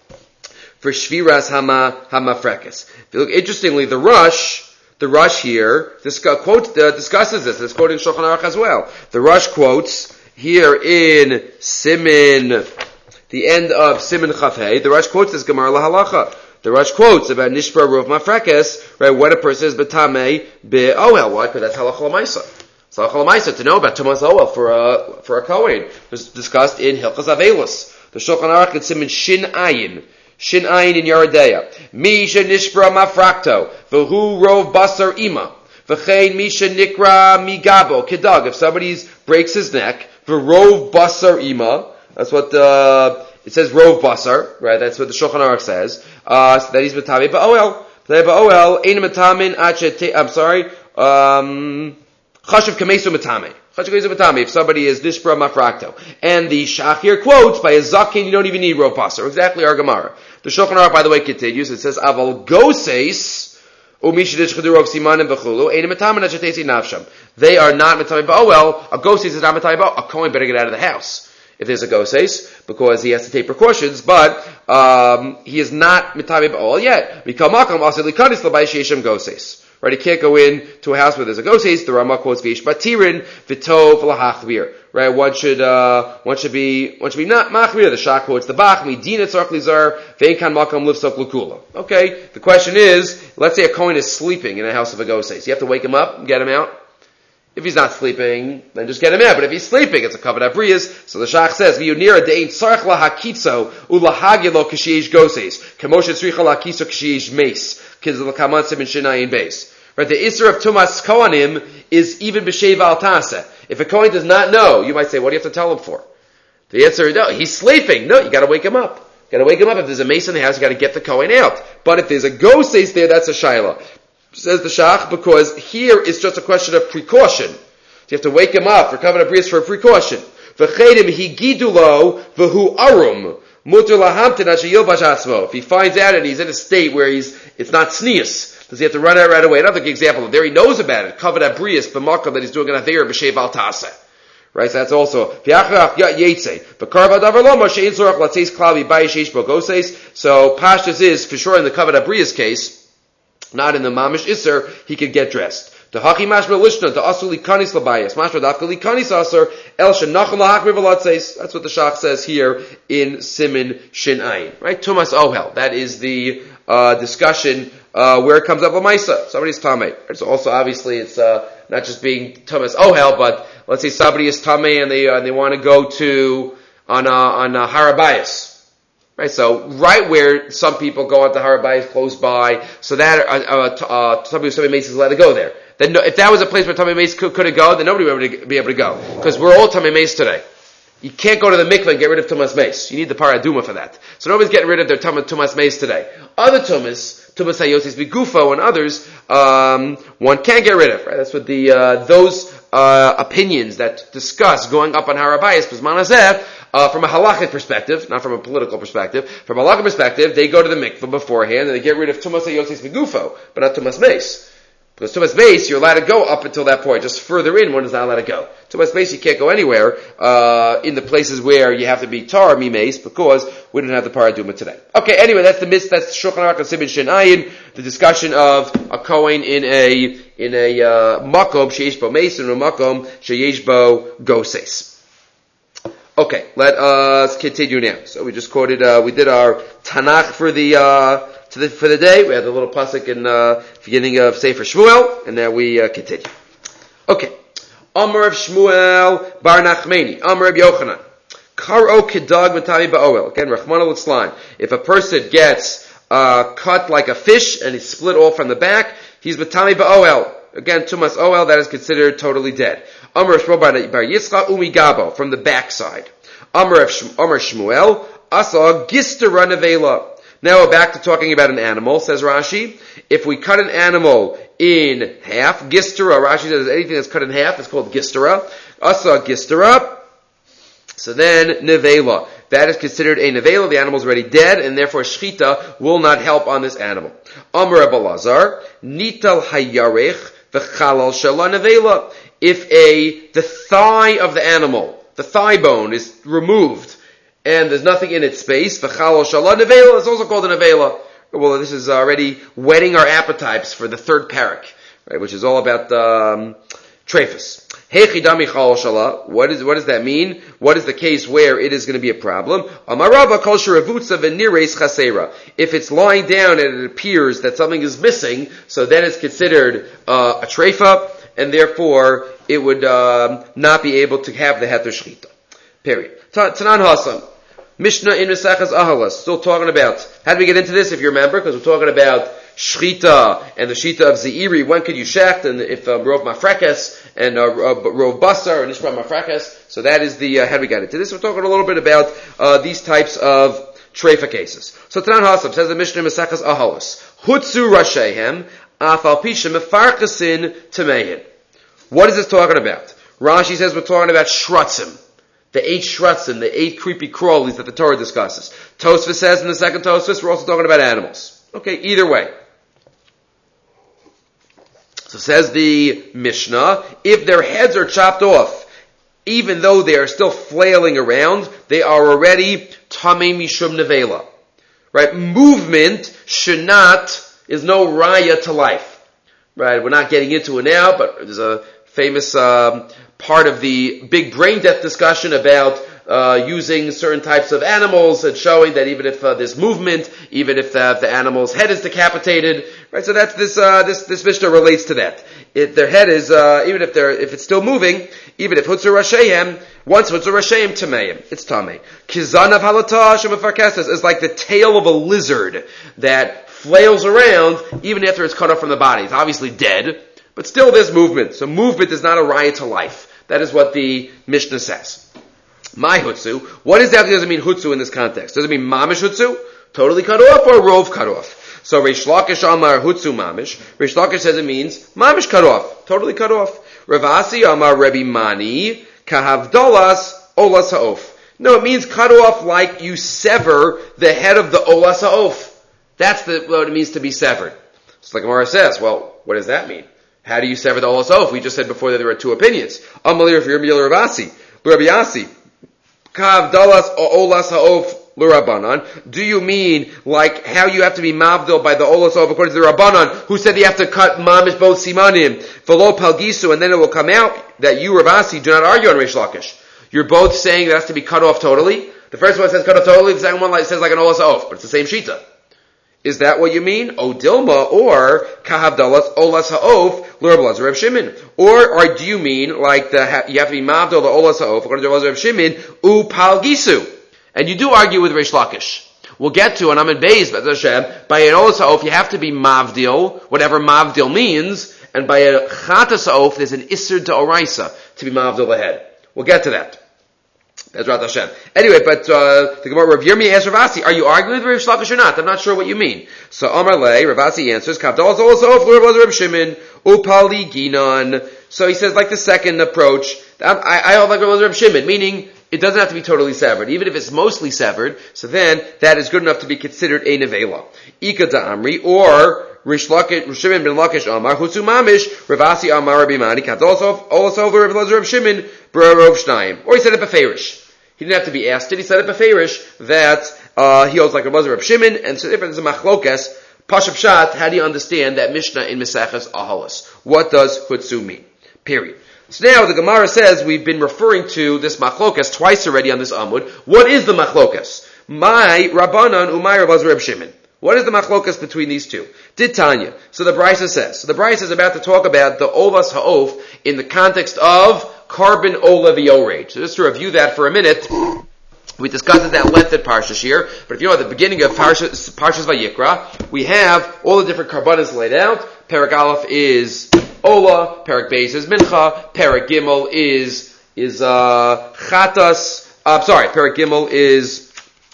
for shviras hama hamafrekes. If you look interestingly, the Rush. The Rush here discuss, quote, uh, discusses this. It's quoted in Shulchan Aruch as well. The Rush quotes here in Simin, the end of Simin Chafei. The Rush quotes this Gemara LaHalacha. The Rush quotes about Nishbra Rov Mafrekes, right? When a person is betame be'ohel. Why? Because that's halacha l'maisa. It's halacha l'maisa to know about Tumas Ohel for a for a Kohen. It's discussed in Hilchas Avelus. The Shulchan Aruch in Simin Shin Ayin. Shin Ayin in Yeridea. Misha Nishbra Mafrakto. V'hu Rov Basar Ima. V'chein Misha Nikra Migabo. Kedag. If somebody breaks his neck, V'rov Basar Ima. That's what, uh, it says Rov Basar, right? That's what the Shulchan Aruch says. Uh, so that he's Matame Ba'oel. Matame Ba'oel. Ein Matamin Achet, I'm sorry, um, Chashav Kamesu Matame. If somebody is Nishbra Mafrakto. And the Shachir quotes, by a Zakin, you don't even need Rov Basar. Exactly our Gemara. The Shulchan Aruch, by the way, continues. It says, Aval Goses, They are not Matami Ba'oel. A Goseis is not Matami Ba'oel. A Kohen better get out of the house if there's a Goseis, because he has to take precautions, but um, he is not Matami Ba'oel yet. Right, he can't go in to a house where there's a Goseis. The Rama quotes Vish Batirin, Vitov Lahachvir. Right, one should uh, one should be one should be not Machvir. The Shach quotes the Bach, Midina Tzarch Lizar, Veinkan Makam Livsok Lukula. Okay, the question is, let's say a Kohen is sleeping in a house of a Goseis. You have to wake him up and get him out. If he's not sleeping, then just get him out. But if he's sleeping, it's a covered abrias. So the Shach says, "V'yunira de'in tzarch lahakitzo ulahagilo k'sheish Goseis k'moshe tzricha lahakitzo k'sheish meis k'zil kamantzim in shinayin beis." Right, the Isser of Tumas Kohanim is even b'sheva al taseh. If a Kohen does not know, you might say, what do you have to tell him for? The answer is, no, he's sleeping. No, you gotta wake him up. You gotta wake him up. If there's a mace in the house, you gotta get the Kohen out. But if there's a Goseis there, that's a Shaila. Says the Shach, because here it's just a question of precaution. So you have to wake him up for Kavanah Bris for a precaution. V'chedim higidulo v'hu arum. If he finds out and he's in a state where he's, it's not sneas, does he have to run out right away? Another example, there he knows about it, covered abrius, b'makam, that he's doing an aver b'shev al taseh. Right, so that's also, so Pashtus is, for sure in the covered abrius case, not in the mamish iser, he could get dressed. The haki mashma lishna, the asuli kanis labayas, mashma dafkali kanis aser, el shenachal lahak rivalatzeis. That's what the Shach says here in Simin Shin Ayin. Right? Tumas Ohel. That is the, uh, discussion, uh, where it comes up Lamaisa. Somebody's Tameh. It's also, obviously, it's, uh, not just being Tumas Ohel, but let's say somebody is Tameh and they, uh, they want to go to, on, uh, on, uh, Harabayas. Right, so right where some people go onto Harabayas close by, so that, uh, uh, uh, somebody, somebody makes is allowed to go there. Then, if that was a place where Tamei Meis could, could go, then nobody would be able to, be able to go. Because we're all Tamei Meis today. You can't go to the mikveh and get rid of Tumas Meis. You need the Paraduma for that. So nobody's getting rid of their Tumas Meis today. Other Tumas, Tumas Hayosis Bigufo and others, um, one can get rid of. Right? That's what the, uh, those, uh, opinions that discuss going up on Harabayas, Pizmanazeh, uh, from a halachic perspective, not from a political perspective, from a halachic perspective, they go to the mikveh beforehand and they get rid of Tumas Hayosis Bigufo, but not Tumas Meis. Because Tumas Beis, you're allowed to go up until that point. Just further in, one is not allowed to go. Tumas Beis, you can't go anywhere, uh, in the places where you have to be tar mimes, because we don't have the paraduma today. Okay, anyway, that's the mis, that's Shulchan Aruch and Simin Shin Ayin, the discussion of a Kohen in a, in a, uh, makom, sheyesh bo mason, or makom, sheyesh bo goses. Okay, let us continue now. So we just quoted, uh, we did our Tanakh for the, uh, To the, for the day. We had the little pasuk in uh, beginning of Sefer Shmuel, and now we uh, continue. Okay. Amar of Shmuel bar Nachmeni. Amar of Yochanan. Karo kedag matami ba'oel. Again, Rachmana litzlan. If a person gets uh, cut like a fish and he's split off from the back, he's matami ba'oel. Again, tumas oel, that is considered totally dead. Amar of Shmuel bar Yitzchak umi gabo, from the backside. Amar of Shmuel asa gistera nevela. Now we're back to talking about an animal, says Rashi. If we cut an animal in half, gistera, Rashi says anything that's cut in half is called gistera. Asa gistera. So then, nevela. That is considered a nevela. The animal is already dead, and therefore shchita will not help on this animal. Amar Abelazar, nital hayarech v'chalal shala nevela. If a, the thigh of the animal, the thigh bone is removed, and there's nothing in its space, v'chalo shala nevela, it's also called a nevela. Well, this is already whetting our appetites for the third parak, right, which is all about, um, trephus. Hechidami chalo shala, what is, what does that mean? What is the case where it is going to be a problem? Amarava kol sheravutza v'nireis chasera. If it's lying down and it appears that something is missing, so then it's considered, uh, a treifa, and therefore, it would, um, not be able to have the heter shchita. Period. Tanan Hasan. Mishnah in Mesachas Ahalas. Still talking about, how do we get into this, if you remember? Because we're talking about Shchita and the Shita of Zeiri. When could you shecht? And if um, Rov Mafrekas and uh, Rov Basar and Ishma Mafrekas. So that is the, uh, how do we get into this? We're talking a little bit about uh, these types of treifa cases. So Tanan Hasan says the Mishnah in Mesachas Ahalas. Hutzu Rashehem Afal Pisha Mefarkasin Tamehin. What is this talking about? Rashi says we're talking about Shratzim. The eight shratzim, the eight creepy crawlies that the Torah discusses. Tosfos says in the second Tosfos, we're also talking about animals. Okay, either way. So says the Mishnah, if their heads are chopped off, even though they are still flailing around, they are already tamei mishum nevela. Right? Movement should not, is no raya to life. Right? We're not getting into it now, but there's a famous um, part of the big brain death discussion about uh, using certain types of animals and showing that even if uh, there's movement, even if the, the animal's head is decapitated, right? So that's this uh, this this Mishnah relates to that. It, their head is uh, even if they're if it's still moving, even if hutzur rasheim, once hutzur rasheim tameim, it's tamei. Kizanav halata shemafarkestes is like the tail of a lizard that flails around even after it's cut off from the body. It's obviously dead, but still there's movement. So movement is not a riot to life. That is what the Mishnah says. My hutsu. What exactly does it mean hutsu in this context? Does it mean mamish hutsu? Totally cut off or rov cut off? So Reish Lakish Amar hutsu mamish. Reish Lakish says it means mamish cut off. Totally cut off. Rav Asi Amar Rebbe Mani kahavdolas olas ha'of. No, it means cut off like you sever the head of the olas ha'of. That's the, what it means to be severed. So like Gemara says, well, what does that mean? How do you sever the olas ha'of? We just said before that there were two opinions. Amalir if you're Rav Asi. Rabbi Asi. Kav dalas olas ha'of l'Rabbanan. Do you mean like how you have to be mavdil by the olas ha'of according to the Rabbanan, who said you have to cut mamish both simanim, v'lo palgisu, and then it will come out that you, Rav Asi, do not argue on Reish Lakish. You're both saying that it has to be cut off totally. The first one says cut off totally, the second one says like an olas ha'of, but it's the same shita. Is that what you mean? O Dilma or Kahavdalas Olas Ha'of L'Rab Reb Shimon? Or or do you mean like the you have to be mavdil the Olas Ha'of according to Reb Shimon U Palgisu? And you do argue with Reish Lakish. We'll get to, and I'm in Beis, but Hashem, by an Olas Ha'of you have to be mavdil, whatever mavdil means, and by a Chatas Ha'of there's an Isser to Oraisa to be mavdil the head. We'll get to that. Bezrat Hashem. Anyway, but uh, the Gemara Rav Yirmi asks Rav Asi, are you arguing with Reish Lakish or not? I'm not sure what you mean. So Amar Le, Rav Asi answers, Kavdalas also of Reb Shimon Upali Ginan. So he says, like the second approach, I, I hold like Reb Shimon, meaning it doesn't have to be totally severed, even if it's mostly severed. So then that is good enough to be considered a nevela. Ika da Amri or Rish Lakish, Shimon ben Lakish Amar Hutsu Mamish Rav Asi Amar Rabbi Mani Kavdalas also Reb Shimon Brerov Shnayim. Or he said it beferish. He didn't have to be asked it. He said it beferish that uh, he holds like a mother of Shimon, and so different is a machlokes. Pashup Shat, how do you understand that Mishnah in Meseches Ahalos? What does Hutsu mean? Period. So now the Gemara says we've been referring to this machlokes twice already on this Amud. What is the machlokes? My Rabbanan Umay Rav Reb Shimon. What is the machlokas between these two? Did Tanya. So the Brisa says. So the Brisa is about to talk about the Olas Ha'of in the context of carbon Ola V'Yored. So just to review that for a minute, we discussed it at length at Parshas here, but if you know at the beginning of Parshas, Parshas Vayikra, we have all the different carbonas laid out. Perek Aleph is Ola, Perek Beis is Mincha, Perek Gimel is, is, uh, Chatas, uh, sorry, Perek Gimel is,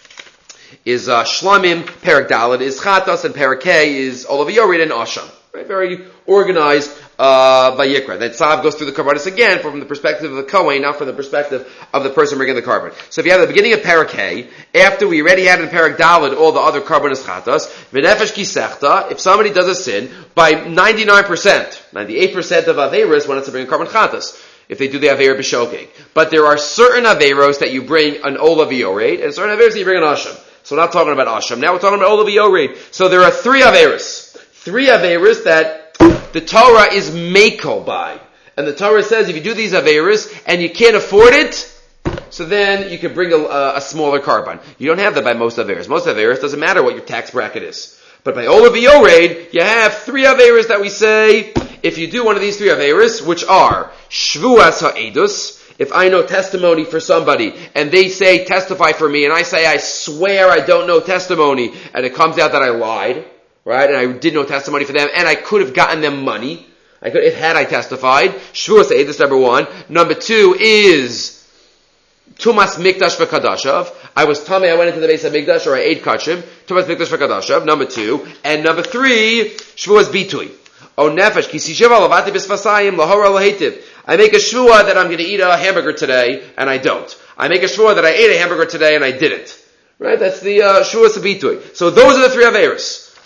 is uh, Shlamim, Perek Dalet is Chatas, and Perek K is Olav Yored and Asham. Right? Very organized uh, Vayikra. Then Tzav goes through the Karbanis again from the perspective of the Kohen, not from the perspective of the person bringing the carbon. So if you have the beginning of Perek K, after we already had in Perek Dalet all the other Karbanis Chatas, V'nefesh Kisechta, if somebody does a sin, by ninety-nine percent, ninety-eight percent of Averis when it's to bring a carbon Chatas, if they do the Aver B'Shogeg. But there are certain Averos that you bring an Olav Yored, and certain Averos that you bring an Asham. So we're not talking about Asham. Now we're talking about Olav Yored. So there are three Averis. Three Averis that the Torah is Mako by. And the Torah says if you do these Averis and you can't afford it, so then you can bring a, a, a smaller carbon. You don't have that by most Averis. Most Averis doesn't matter what your tax bracket is. But by Olav Yored, you have three Averis that we say, if you do one of these three Averis, which are Shvuas HaEdus, if I know testimony for somebody, and they say, testify for me, and I say, I swear I don't know testimony, and it comes out that I lied, right, and I did no testimony for them, and I could have gotten them money, I could, if had I testified, Shvuas HaEdus, number one. Number two is Tumas Mikdash v'Kadashav. I was tummy, I went into the base of Mikdash, or I ate Kachim, Tumas Mikdash v'Kadashav, number two. And number three, Shvuas Bitui. O Nefesh, Ki Sishiva Lavati B'Sfasayim, Lahora Lahetiv. I make a shvua that I'm going to eat a hamburger today, and I don't. I make a shvua that I ate a hamburger today, and I didn't. Right? That's the uh, shvua sabitui. So those are the three averos.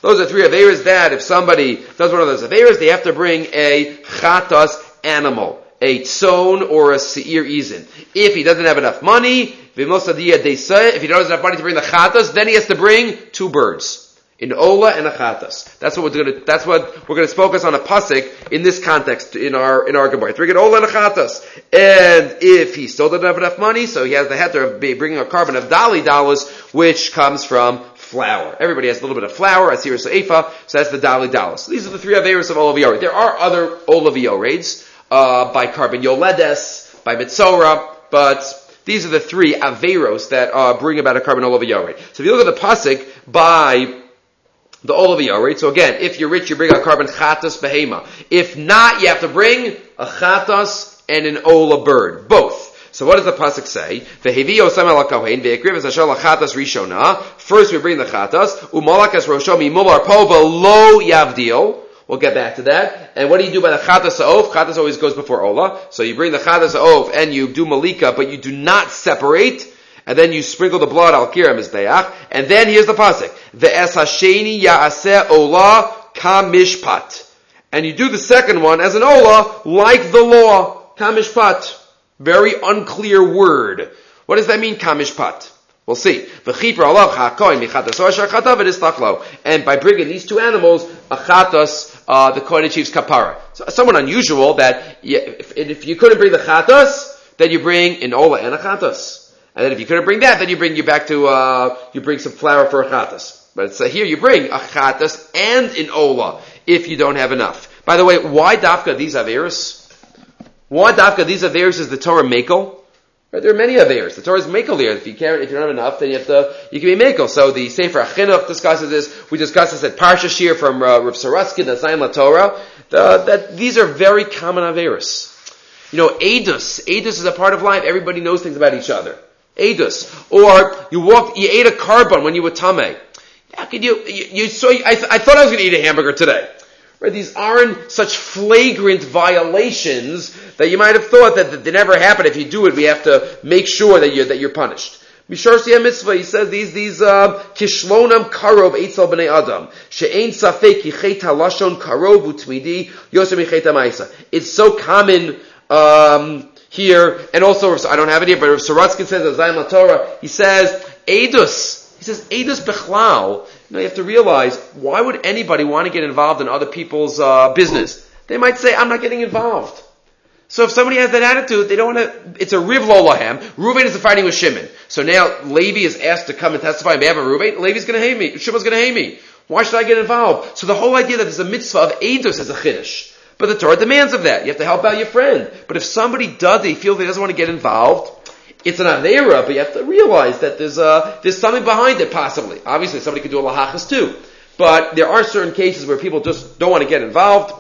Those are three averas that if somebody does one of those averas, they have to bring a chatas animal, a tzon or a seir izin. If he doesn't have enough money, if he doesn't have enough money to bring the chatas, then he has to bring two birds. An ola and a chatas. That's what we're going to. That's what we're going to focus on a pasuk in this context in our in our gemara. Bring an ola and a chatas. And if he still doesn't have enough money, so he has the heter of bringing a carbon of dali dollars, which comes from flour. Everybody has a little bit of flour, asir seifa, so that's the dali dollars. These are the three averas of olav yored. There are other olav yoreds uh, by carbon yoledes, by mitzora, but these are the three averos that uh, bring about a carbon olav yored. So if you look at the pasuk by the olav yored, so again, if you're rich, you bring a carbon chatas behema. If not, you have to bring a chatas and an ola bird, both. So what does the pasuk say? V'hevio samel hakohen ve'ekriv es asher lachatas rishona. First we bring the chatas. Umalakas rosho mimular po v'lo yavdil. We'll get back to that. And what do you do by the chatas ha'of? Chatas always goes before ola. So you bring the chatas ha'of and you do malika, but you do not separate. And then you sprinkle the blood al kira mizbeach. And then here's the pasuk: ve'es hasheni ya'aseh ola kamishpat. And you do the second one as an ola, like the law kamishpat. Very unclear word. What does that mean, kamishpat? We'll see. And by bringing these two animals, achatas, uh, the kohen achieves kapara. So somewhat unusual that you, if, if you couldn't bring the chatas, then you bring an ola and a chatas. And then if you couldn't bring that, then you bring you back to, uh, you bring some flour for a chatas. But it's, uh, here you bring a chatas and an ola if you don't have enough. By the way, why dafka these averos? Why dafka these averos is the Torah makel? Right, there are many averos. The Torah is makel here. If you can't, if you don't have enough, then you have to, you can be makel. So the Sefer Achinuch discusses this. We discussed this at Parsha Shir from uh, Rav Saraskin, the Zayin LaTorah. The, that these are very common averos. You know, edus. Edus is a part of life. Everybody knows things about each other. Edus. Or you walked, you ate a carbon when you were tameh. How could you, you, you saw, I, th- I thought I was going to eat a hamburger today. Right? These aren't such flagrant violations that you might have thought that, that they never happen. If you do it, we have to make sure that you're, that you're punished. Mishar Siyam Mitzvah, he says these, these, uh, kishlonam karov eitzel b'nei adam. She'ein safek yichet halashon karov utmidi yosem yichet ha'maisa. It's so common, um, here, and also, I don't have it here, but Rav Saratskin says, as Zayin LaTorah, he says, edus. He says, edus bechlal. You know, you have to realize, why would anybody want to get involved in other people's uh, business? They might say, I'm not getting involved. So if somebody has that attitude, they don't want to, it's a riv lo lahem. Reuven is fighting with Shimon. So now Levi is asked to come and testify on behalf of Reuven. Levi's going to hate me. Shimon's going to hate me. Why should I get involved? So the whole idea that there's a mitzvah of edus is a chiddush. But the Torah demands of that. You have to help out your friend. But if somebody does, they feel he doesn't want to get involved, it's an avera, but you have to realize that there's uh, there's something behind it, possibly. Obviously, somebody could do a lahachas too. But there are certain cases where people just don't want to get involved.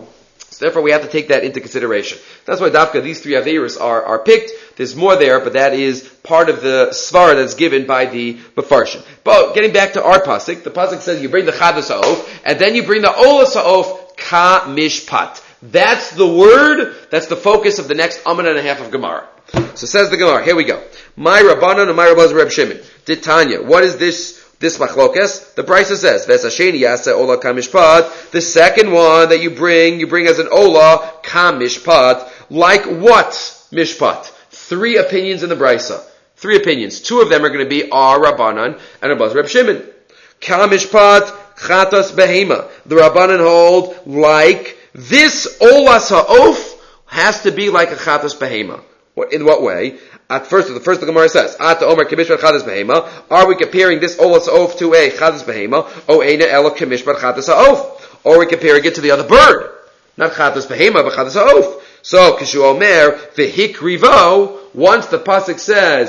So therefore, we have to take that into consideration. That's why dafka, these three averas are, are picked. There's more there, but that is part of the svara that's given by the Mefarshim. But getting back to our pasuk, the pasuk says you bring the chadas ha'of, and then you bring the olas ha'of ka mishpat. That's the word, that's the focus of the next amen and a half of Gemara. So says the Gemara, here we go. My Rabbanon and my Rabbaz Reb Shimon. Titanya, what is this, this machlokes? The Brisa says, Ves hasheni yaseh ola kamishpat. The second one that you bring, you bring as an ola kamishpat. Like what mishpat? Three opinions in the Brisa. Three opinions. Two of them are going to be our Rabbanon and Rabbaz Reb Shimon. Kamishpat chatas behema. The Rabbanon hold like this olas ha'of has to be like a chatas behema. What, in what way? At first, the first the Gemara says, Ata Omer Kamishpat Chatas Behema. Are we comparing this Olas Ha'of to a Chatas Behema? O Eina Ela Kamishpat Chatas Ha'of. Or are we comparing it to the other bird? Not Chatas Behema, but Chatas Ha'of. So, Kishu Omer, V'hikrivo, once the Pasuk says,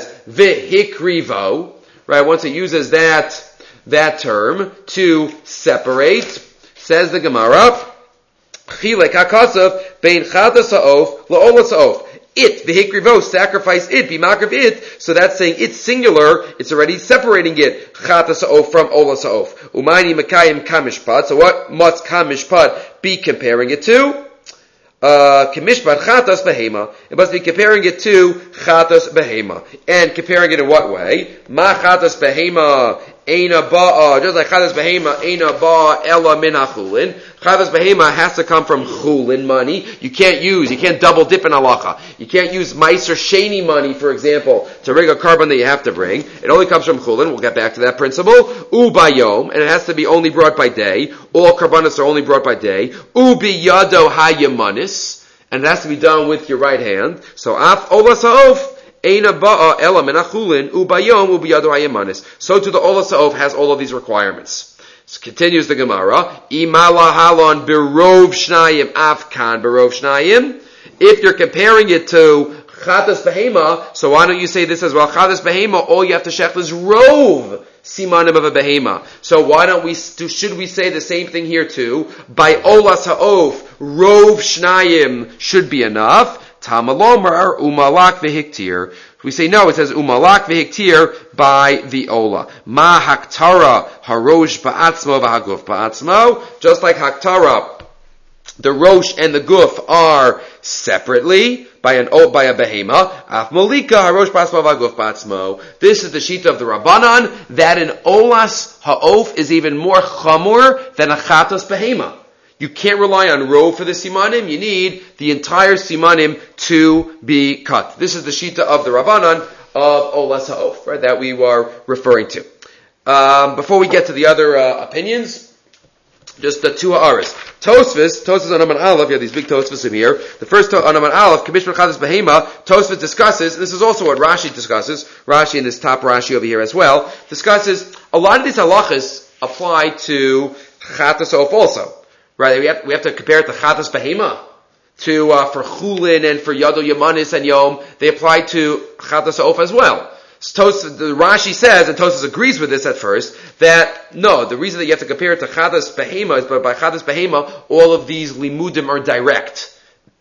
V'hikrivo, right, once it uses that, that term to separate, says the Gemara, Chilek HaKasav, Bein Chatas Ha'of, La'olas Ha'of. It, the hikrivo, sacrifice it, be makrav it. So that's saying it's singular. It's already separating it. Chatas ha'of from olas ha'of. Umayni makayim kamishpat. So what must kamishpat be comparing it to? Uh, kamishpat chatas behema. It must be comparing it to chatas behema. And comparing it in what way? Ma chatas behema Eina ba'a, just like chatas behema, eina ba'a ela min hachulin. Chatas behema has to come from chulin money. You can't use, you can't double dip in halacha. You can't use meiser sheni money, for example, to rig a carbon that you have to bring. It only comes from chulin. We'll get back to that principle. U bayom, and it has to be only brought by day. All karbanos are only brought by day. U biyado hayamanis, and it has to be done with your right hand. So af olas ha'of. Eina ba'a ela min hachulin ubayom ubiyado hayamanis. So too the olas ha'of has all of these requirements. So continues the Gemara. Imala halon berov shnayim afkan berov shnayim. If you're comparing it to chatas behema, so why don't you say this as well? Chatas behema, all you have to shech is rov simanim of a behema. So why don't we? Should we say the same thing here too? By olas ha'of, rov shnayim should be enough. Tamalomar umalak vehiktir. We say no, it says umalak vehiktir by the ola. Ma haktara harosh ba'atzmo v'haguf ba'atzmo. Just like haktara, the rosh and the guf are separately by an by a behema. Af malika harosh ba'atzmo v'haguf ba'atzmo. This is the shita of the Rabbanan that an olas ha'of is even more chamor than a chatas behema. You can't rely on rov for the simanim. You need the entire simanim to be cut. This is the shita of the Rabbanan of olas ha'of, right, that we were referring to. Um, before we get to the other uh, opinions, just the two ha'aras. Tosfos, Tosfos on Aman Aleph, you have these big Tosfos in here. The first on Aman Aleph, Kamishma Chadas Behema, Tosfos discusses, this is also what Rashi discusses, Rashi in this top Rashi over here as well, discusses, a lot of these halachas apply to Chatas Ha'of also. Right, we have, we have to compare it to Chatas Behema, to, uh, for Chulin and for Yado Yamanis and Yom, they apply to Chatas Ha'of as well. So Tos, the Rashi says, and Tosfos agrees with this at first, that no, the reason that you have to compare it to Chatas Behema is but by Chatas Behema, all of these limudim are direct.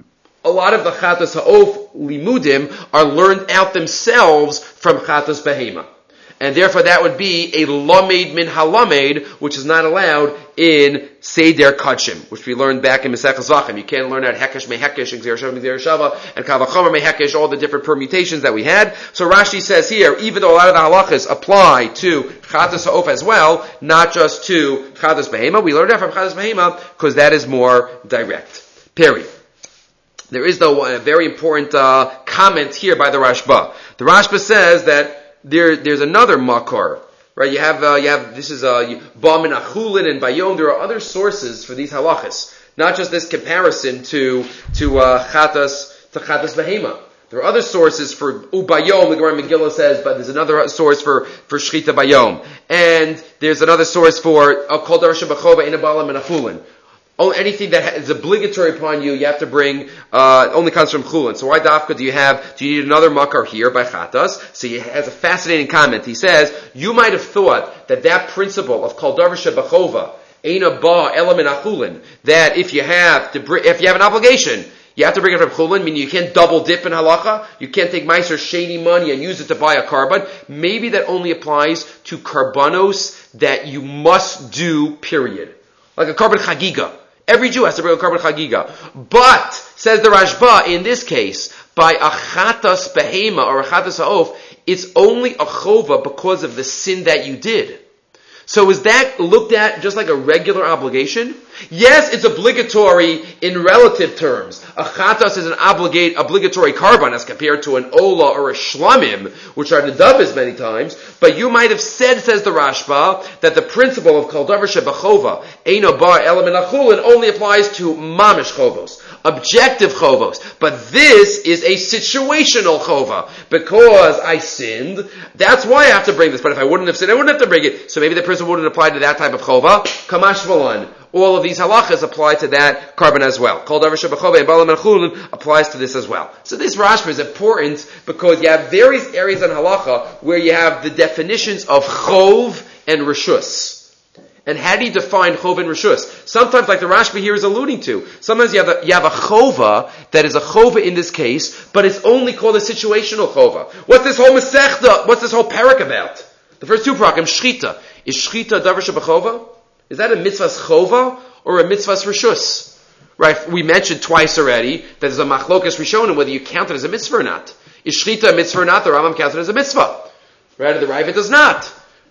A lot of the Chatas Ha'of limudim are learned out themselves from Chatas Behema. And therefore that would be a lamed min halamed, which is not allowed in Seder Kachim, which we learned back in Maseches Zachim. You can't learn out Hekesh Mehekesh, and Gzer Shava Shava, and Kavachomer Mehekesh, all the different permutations that we had. So Rashi says here, even though a lot of the halachas apply to Chatas Ha'of as well, not just to Chatas Behema, we learned that from Chatas Behema, because that is more direct. Period. There is though a very important uh, comment here by the Rashba. The Rashba says that There, there's another makor, right? You have, uh, you have, this is, uh, Ba'min Achulin and Bayom. There are other sources for these halachas. Not just this comparison to, to, uh, Chatas, to Chatas Behema. There are other sources for Ubayom, the Gemara Megillah says, but there's another source for, for Shchita Bayom. And there's another source for, Kol Dar Shebachova Eina Ba'ala Min Achulin. Oh, anything that is obligatory upon you, you have to bring, uh, only comes from Chulin. So why dafka do you have, do you need another makar here by Chatas? So he has a fascinating comment. He says, you might have thought that that principle of Kol Davar Shebachova, Eina Ba Ela Min Achulin, that if you have to bring, if you have an obligation, you have to bring it from Chulin, meaning you can't double dip in halacha, you can't take meiser shady money and use it to buy a carbon. Maybe that only applies to karbanos that you must do, period. Like a carbon chagiga. Every Jew has to bring a carbon chagiga. But, says the Rashba, in this case, by a chatas behema or a chatas ha'of, it's only a chova because of the sin that you did. So is that looked at just like a regular obligation? Yes, it's obligatory in relative terms. A chatas is an obligate, obligatory carbon as compared to an ola or a shlamim, which are nedabis many times. But you might have said, says the Rashba, that the principle of kol davar shebachova, eino bar ela min achulin, only applies to mamish chovos, objective chovos. But this is a situational chova. Because I sinned, that's why I have to bring this. But if I wouldn't have sinned, I wouldn't have to bring it. So maybe the person wouldn't apply to that type of chova. Kamash v'lan. All of these halachas apply to that carbon as well. Kol davar shebachova and ba'ala min achulin applies to this as well. So this Rashba is important because you have various areas in halacha where you have the definitions of chov and reshus. And how do you define chov and reshus? Sometimes, like the Rashba here is alluding to, sometimes you have a, you have a chova that is a chova in this case, but it's only called a situational chova. What's this whole mesechta? What's this whole parak about? The first two parakim, shchita. Is shchita davar shebachova? Is that a mitzvah's chova or a mitzvah's reshus? Right, we mentioned twice already that there's a machlokas rishonim whether you count it as a mitzvah or not. Is shchita a mitzvah or not? The Rambam counts it as a mitzvah. Right, the Raiva does not.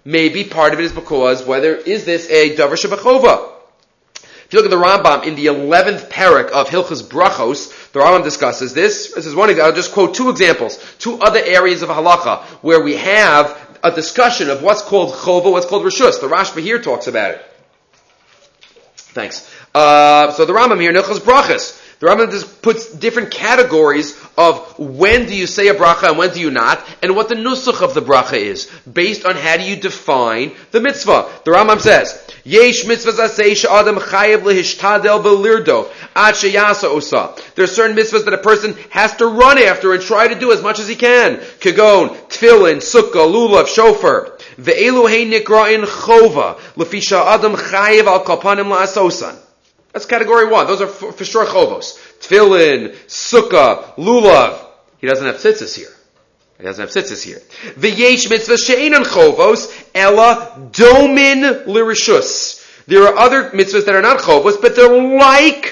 Maybe part of it is because whether is this a davar shebachova? If you look at the Rambam in the eleventh parak of Hilchos Brachos, the Rambam discusses this. This is one example. I'll just quote two examples, two other areas of halacha where we have a discussion of what's called chova, what's called reshus. The Rashba here talks about it. Thanks. Uh, so the Rambam here in Hilchos Brachos, the Rambam just puts different categories of when do you say a bracha and when do you not, and what the nusach of the bracha is, based on how do you define the mitzvah. The Rambam says, Yesh mitzvahs asay she'adam chayev lehishtadel belirdo ad sheyasa osa. There are certain mitzvahs that a person has to run after and try to do as much as he can. Kagon, tefillin, sukkah, lulav, shofar. Ve'elu hein nikra'in chova, lefi she'adam chayev al kapanim la'asosan. That's category one. Those are for, for sure chovos. Tefillin, sukkah, lulav. He doesn't have tzitzis here. He doesn't have tzitzis here. V'yesh mitzvah she'enan chovos, ela domin l'rishus. There are other mitzvahs that are not chovos, but they're like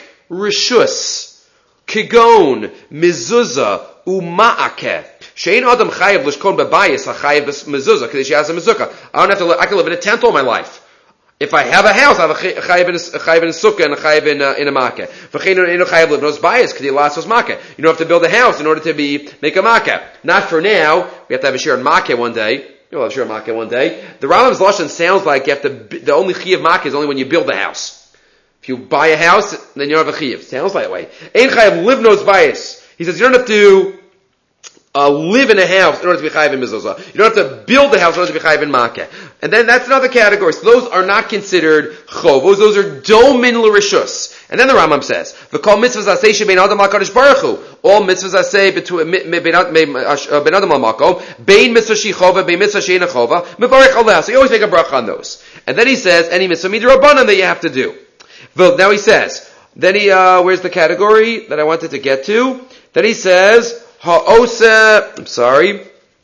rishus. Kigon, mezuzah, uma'akeh. She'en adam chayev l'shkon b'bayis, ha-chayev mezuzah, because she has a mezuzah. I don't have to, I can live in a tent all my life. If I have a house, I have a chayiv in a, a chayiv in a sukkah and a chayiv in a, in a makkah. V'chein eno chayiv livnos bayis k'di lasos makkah. You don't have to build a house in order to be make a makkah. Not for now. We have to have a shir in makkah one day. You'll have a shir in makkah one day. The Rambam's lashon sounds like you have to. The only chiyuv makkah is only when you build a house. If you buy a house, then you don't have a chiyuv. Sounds that way. Ein chayiv livnos bayis. He says you don't have to. Uh, live in a house in order to be chayiv in mezuzah. You don't have to build a house in order to be chayiv in makkah. And then that's another category. So those are not considered chovos. Those are domin l'rishus. And then the Rambam says, "V'kol mitzvahs asay shebein adam l'kadosh baruch hu." All mitzvahs asay between ben adam l'makom, bein mitzvah she chova, bein mitzvah she'ena chova, mevarich aleh. So you always make a bracha on those. And then he says, any mitzvah midrabanan that you have to do. Now he says, then he, uh, where's the category that I wanted to get to? Then he says, Ha'ose, I'm sorry.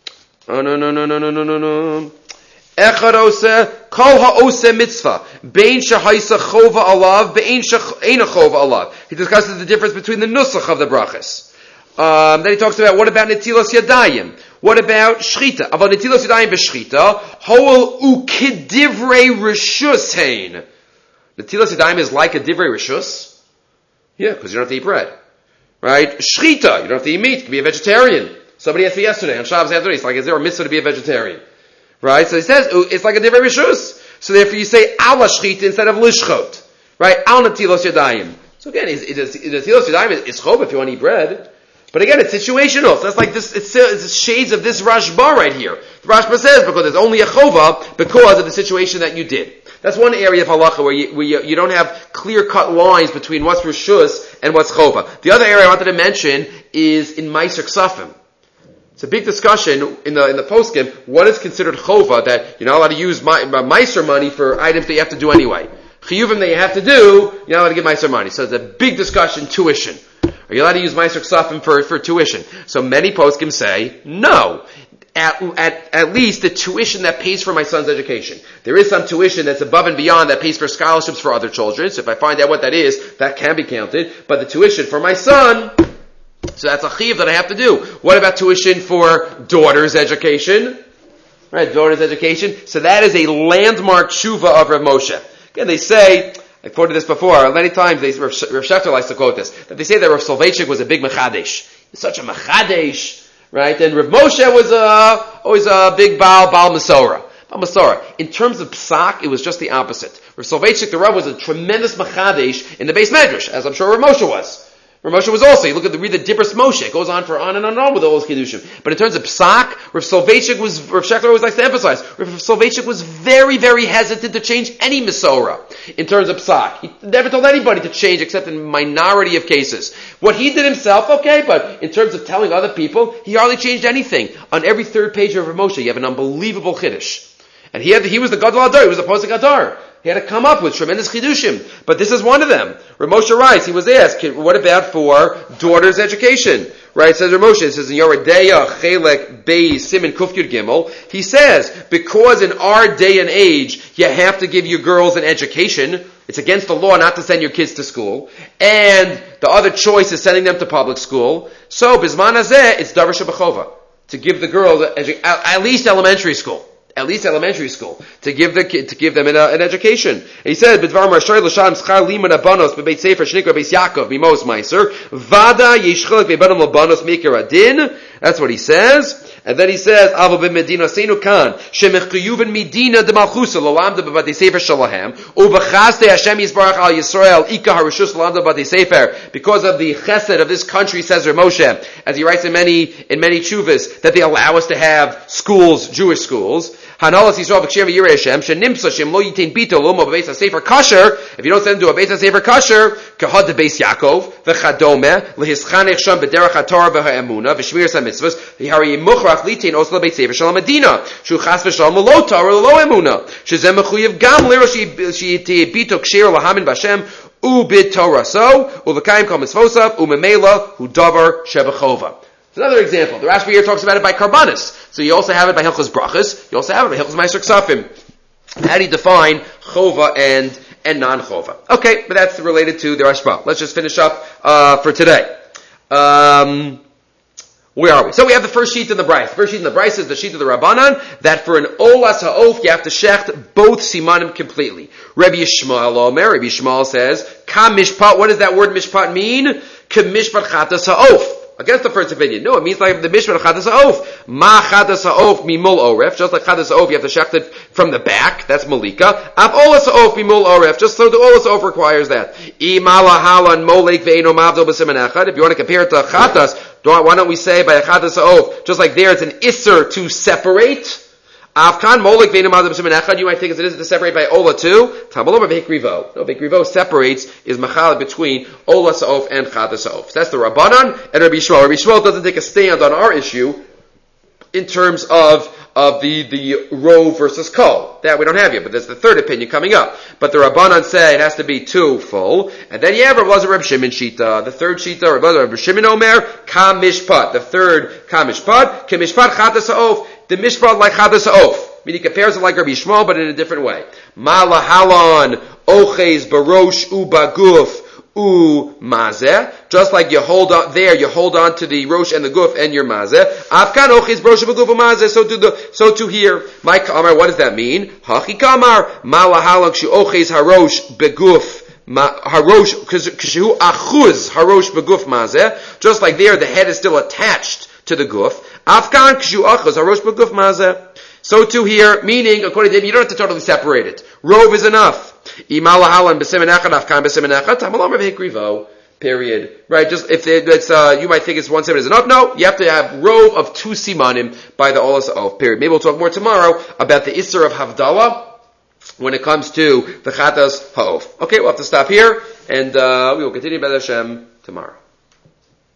Oh, no, no, no, no, no, no, no, no. Echad ose, kol ha'ose mitzvah. Bein shehaisa chova alav, bein she'ena chova alav. He discusses the difference between the nusach of the brachas. Um, then he talks about, what about netilos yadayim? What about shchita? About netilos yadayim b'shchita, ho'el u'kidivrei rishus hein. Netilos yadayim is like a divrei rishus? Yeah, because you don't have to eat bread. Right? Shchita, you don't have to eat meat, you can be a vegetarian. Somebody asked me yesterday, on Shabbos afternoon, it's like, is there a mitzvah to be a vegetarian? Right? So he says, it's like a divrei rishus. So therefore you say, ala shchita instead of lishchot. Right? Al netilos yadayim. So again, is, is, is netilos yadayim is chov if you want to eat bread. But again, it's situational. So that's like this, it's, it's shades of this Rashba right here. The Rashba says, because it's only a chova because of the situation that you did. That's one area of halacha where you, where you, you don't have clear-cut lines between what's rishus and what's chova. The other area I wanted to mention is in Meiser Ksafim. It's a big discussion in the in the poskim. What is considered chova, that you're not allowed to use Meiser money for items that you have to do anyway. Chiyuvim that you have to do, you're not allowed to give Meiser money. So it's a big discussion, tuition. Are you allowed to use Meiser Ksafim for, for tuition? So many poskim say, no. At, at, at least the tuition that pays for my son's education. There is some tuition that's above and beyond that pays for scholarships for other children. So if I find out what that is, that can be counted. But the tuition for my son, so that's a chiyuv that I have to do. What about tuition for daughter's education? Right, daughter's education. So that is a landmark tshuva of Rav Moshe. Again, they say, I quoted this before, many times they, Rav Shechter likes to quote this, that they say that Rav Soloveitchik was a big mechadesh. He's such a mechadesh. Right? And Rav Moshe was uh, always a big Baal, Baal Masorah. Baal Masorah. In terms of Psak, it was just the opposite. Rav Soloveitchik, the Rav, was a tremendous Machadesh in the base Medrash, as I'm sure Rav Moshe was. Rav Moshe was also, you look at the, read the Dibros Moshe, it goes on for on and on and on with all those Kiddushim. But in terms of Psak, Rav Soloveitchik was, Rav Shechter always likes to emphasize, Rav Soloveitchik was very, very hesitant to change any Masorah in terms of Psak. He never told anybody to change except in a minority of cases. What he did himself, okay, but in terms of telling other people, he hardly changed anything. On every third page of Rav Moshe, you have an unbelievable Kiddush. And he had, he was the Gadol Adar, he was the Posek Adar. He had to come up with tremendous chidushim. But this is one of them. Rav Moshe writes, he was asked, what about for daughter's education? Right, says Rav Moshe, it says in Yoredeya, Chelek, Beis, Siman, Kuf Yud Gimel, he says, because in our day and age, you have to give your girls an education, it's against the law not to send your kids to school, and the other choice is sending them to public school, so, Bizman Hazeh, it's Davar Shebachova, to give the girls edu- at least elementary school. at least elementary school, to give the kid, to give them an, uh, an education. And he said, "B'dvar marshay l'sham schar liman abanos b'beit sefer shnikra beis Yaakov b'mos meiser vada yishchalek be'banam l'banos mikra adin." That's what he says. And then he says, "Avo b'medina seinu kan shemechuyuven medina de malchusa l'lamda b'bati sefer shalahem u'b'chaste Hashem yisbarach al Yisrael ika harishus l'lamda b'bati sefer." Because of the chesed of this country, says Rav Moshe, as he writes in many in many tshuvas, that they allow us to have schools, Jewish schools. Hanalas Yisrael v'kshem v'yirei Hashem shenimsa shem lo yitin bito lomo b'beis hasefer kasher. If you don't send them to a beis hasefer kasher, kahad de beis Yaakov v'chadome lehischanech sham b'derech haTorah v'ha'emuna v'shmiras hamitzvos v'hari yimuchrach litin osla beis sefer shel Medina shu chas v'shalom lo Torah lo emuna shezem mechuyev gam lero sheyiti bito ksher lahamin b'Hashem ubit Torah so uv'kayim kol mitzvosav umemela hu davar shebechova. It's another example. The Rashba here talks about it by karbanis. So you also have it by Hilchos Brachas. You also have it by Hilchos Meiser Ksafim. How do you define chova and and non-chova? Okay, but that's related to the Rashba. Let's just finish up uh, for today. Um, where are we? So we have the first sheet in the Bryce. The first sheet in the Bryce is the sheet of the Rabbanan, that for an olas ha'of you have to shecht both simanim completely. Rabbi Yishmael Omer, Rabbi Yishmael says, Ka mishpat, what does that word mishpat mean? Ka mishpat chatas ha'of. Against the first opinion. No, it means like the mishpat of chadas ha'of. Ma chadas ha'of mimul oref. Just like chadas ha'of, you have to shecht it from the back. That's malika. Av olas ha'of mimul oref. Just so the olas ha'of requires that. Imala halan molek ve'eno mavdol b'siman echad. If you want to compare it to chatas, why don't we say by a chadas ha'of, just like there it's an isser to separate. Avkan molek ve'eno mavdol b'siman echad. You might think it's an isser to separate by ola too. Tamalom of hikrivo. No, hikrivo separates, is machal between olas ha'of and chadas ha'of. So that's the Rabbanan and Rabbi Yishmael. Rabbi Yishmael doesn't take a stand on our issue in terms of of the the rov versus kol. That we don't have yet, but there's the third opinion coming up. But the Rabbanan say it has to be two full, and then you have Rav Lazar Reb Shimon shita. The third shita, Rav Lazar Reb Shimon Omer ka mishpat. The third ka mishpat, ke mishpat chadas ha'of. The mishpat like chadas ha'of. Meaning he compares it like Rabbi Yishmael, but in a different way. Ma lahalon oches barosh ubaguf u mazeh. Just like you hold on there, you hold on to the rosh and the guf and your mazeh. Afkan oches barosh ubaguf u mazeh. So to the so to here. My kamar, what does that mean? Hachi kamar ma lahalon kshu oches harosh beguf. Harosh kshu achuz harosh beguf mazeh. Just like there, the head is still attached to the guf. Afkan kshu achuz harosh beguf mazeh. So too here, meaning, according to him, you don't have to totally separate it. Rov is enough. Period. Right? Just if it's, uh, you might think it's one seven is enough. No, you have to have rov of two simanim by the olas of. Period. Maybe we'll talk more tomorrow about the isser of havdalah when it comes to the chatas ha'of. Okay, we'll have to stop here, and uh, we will continue by Hashem tomorrow.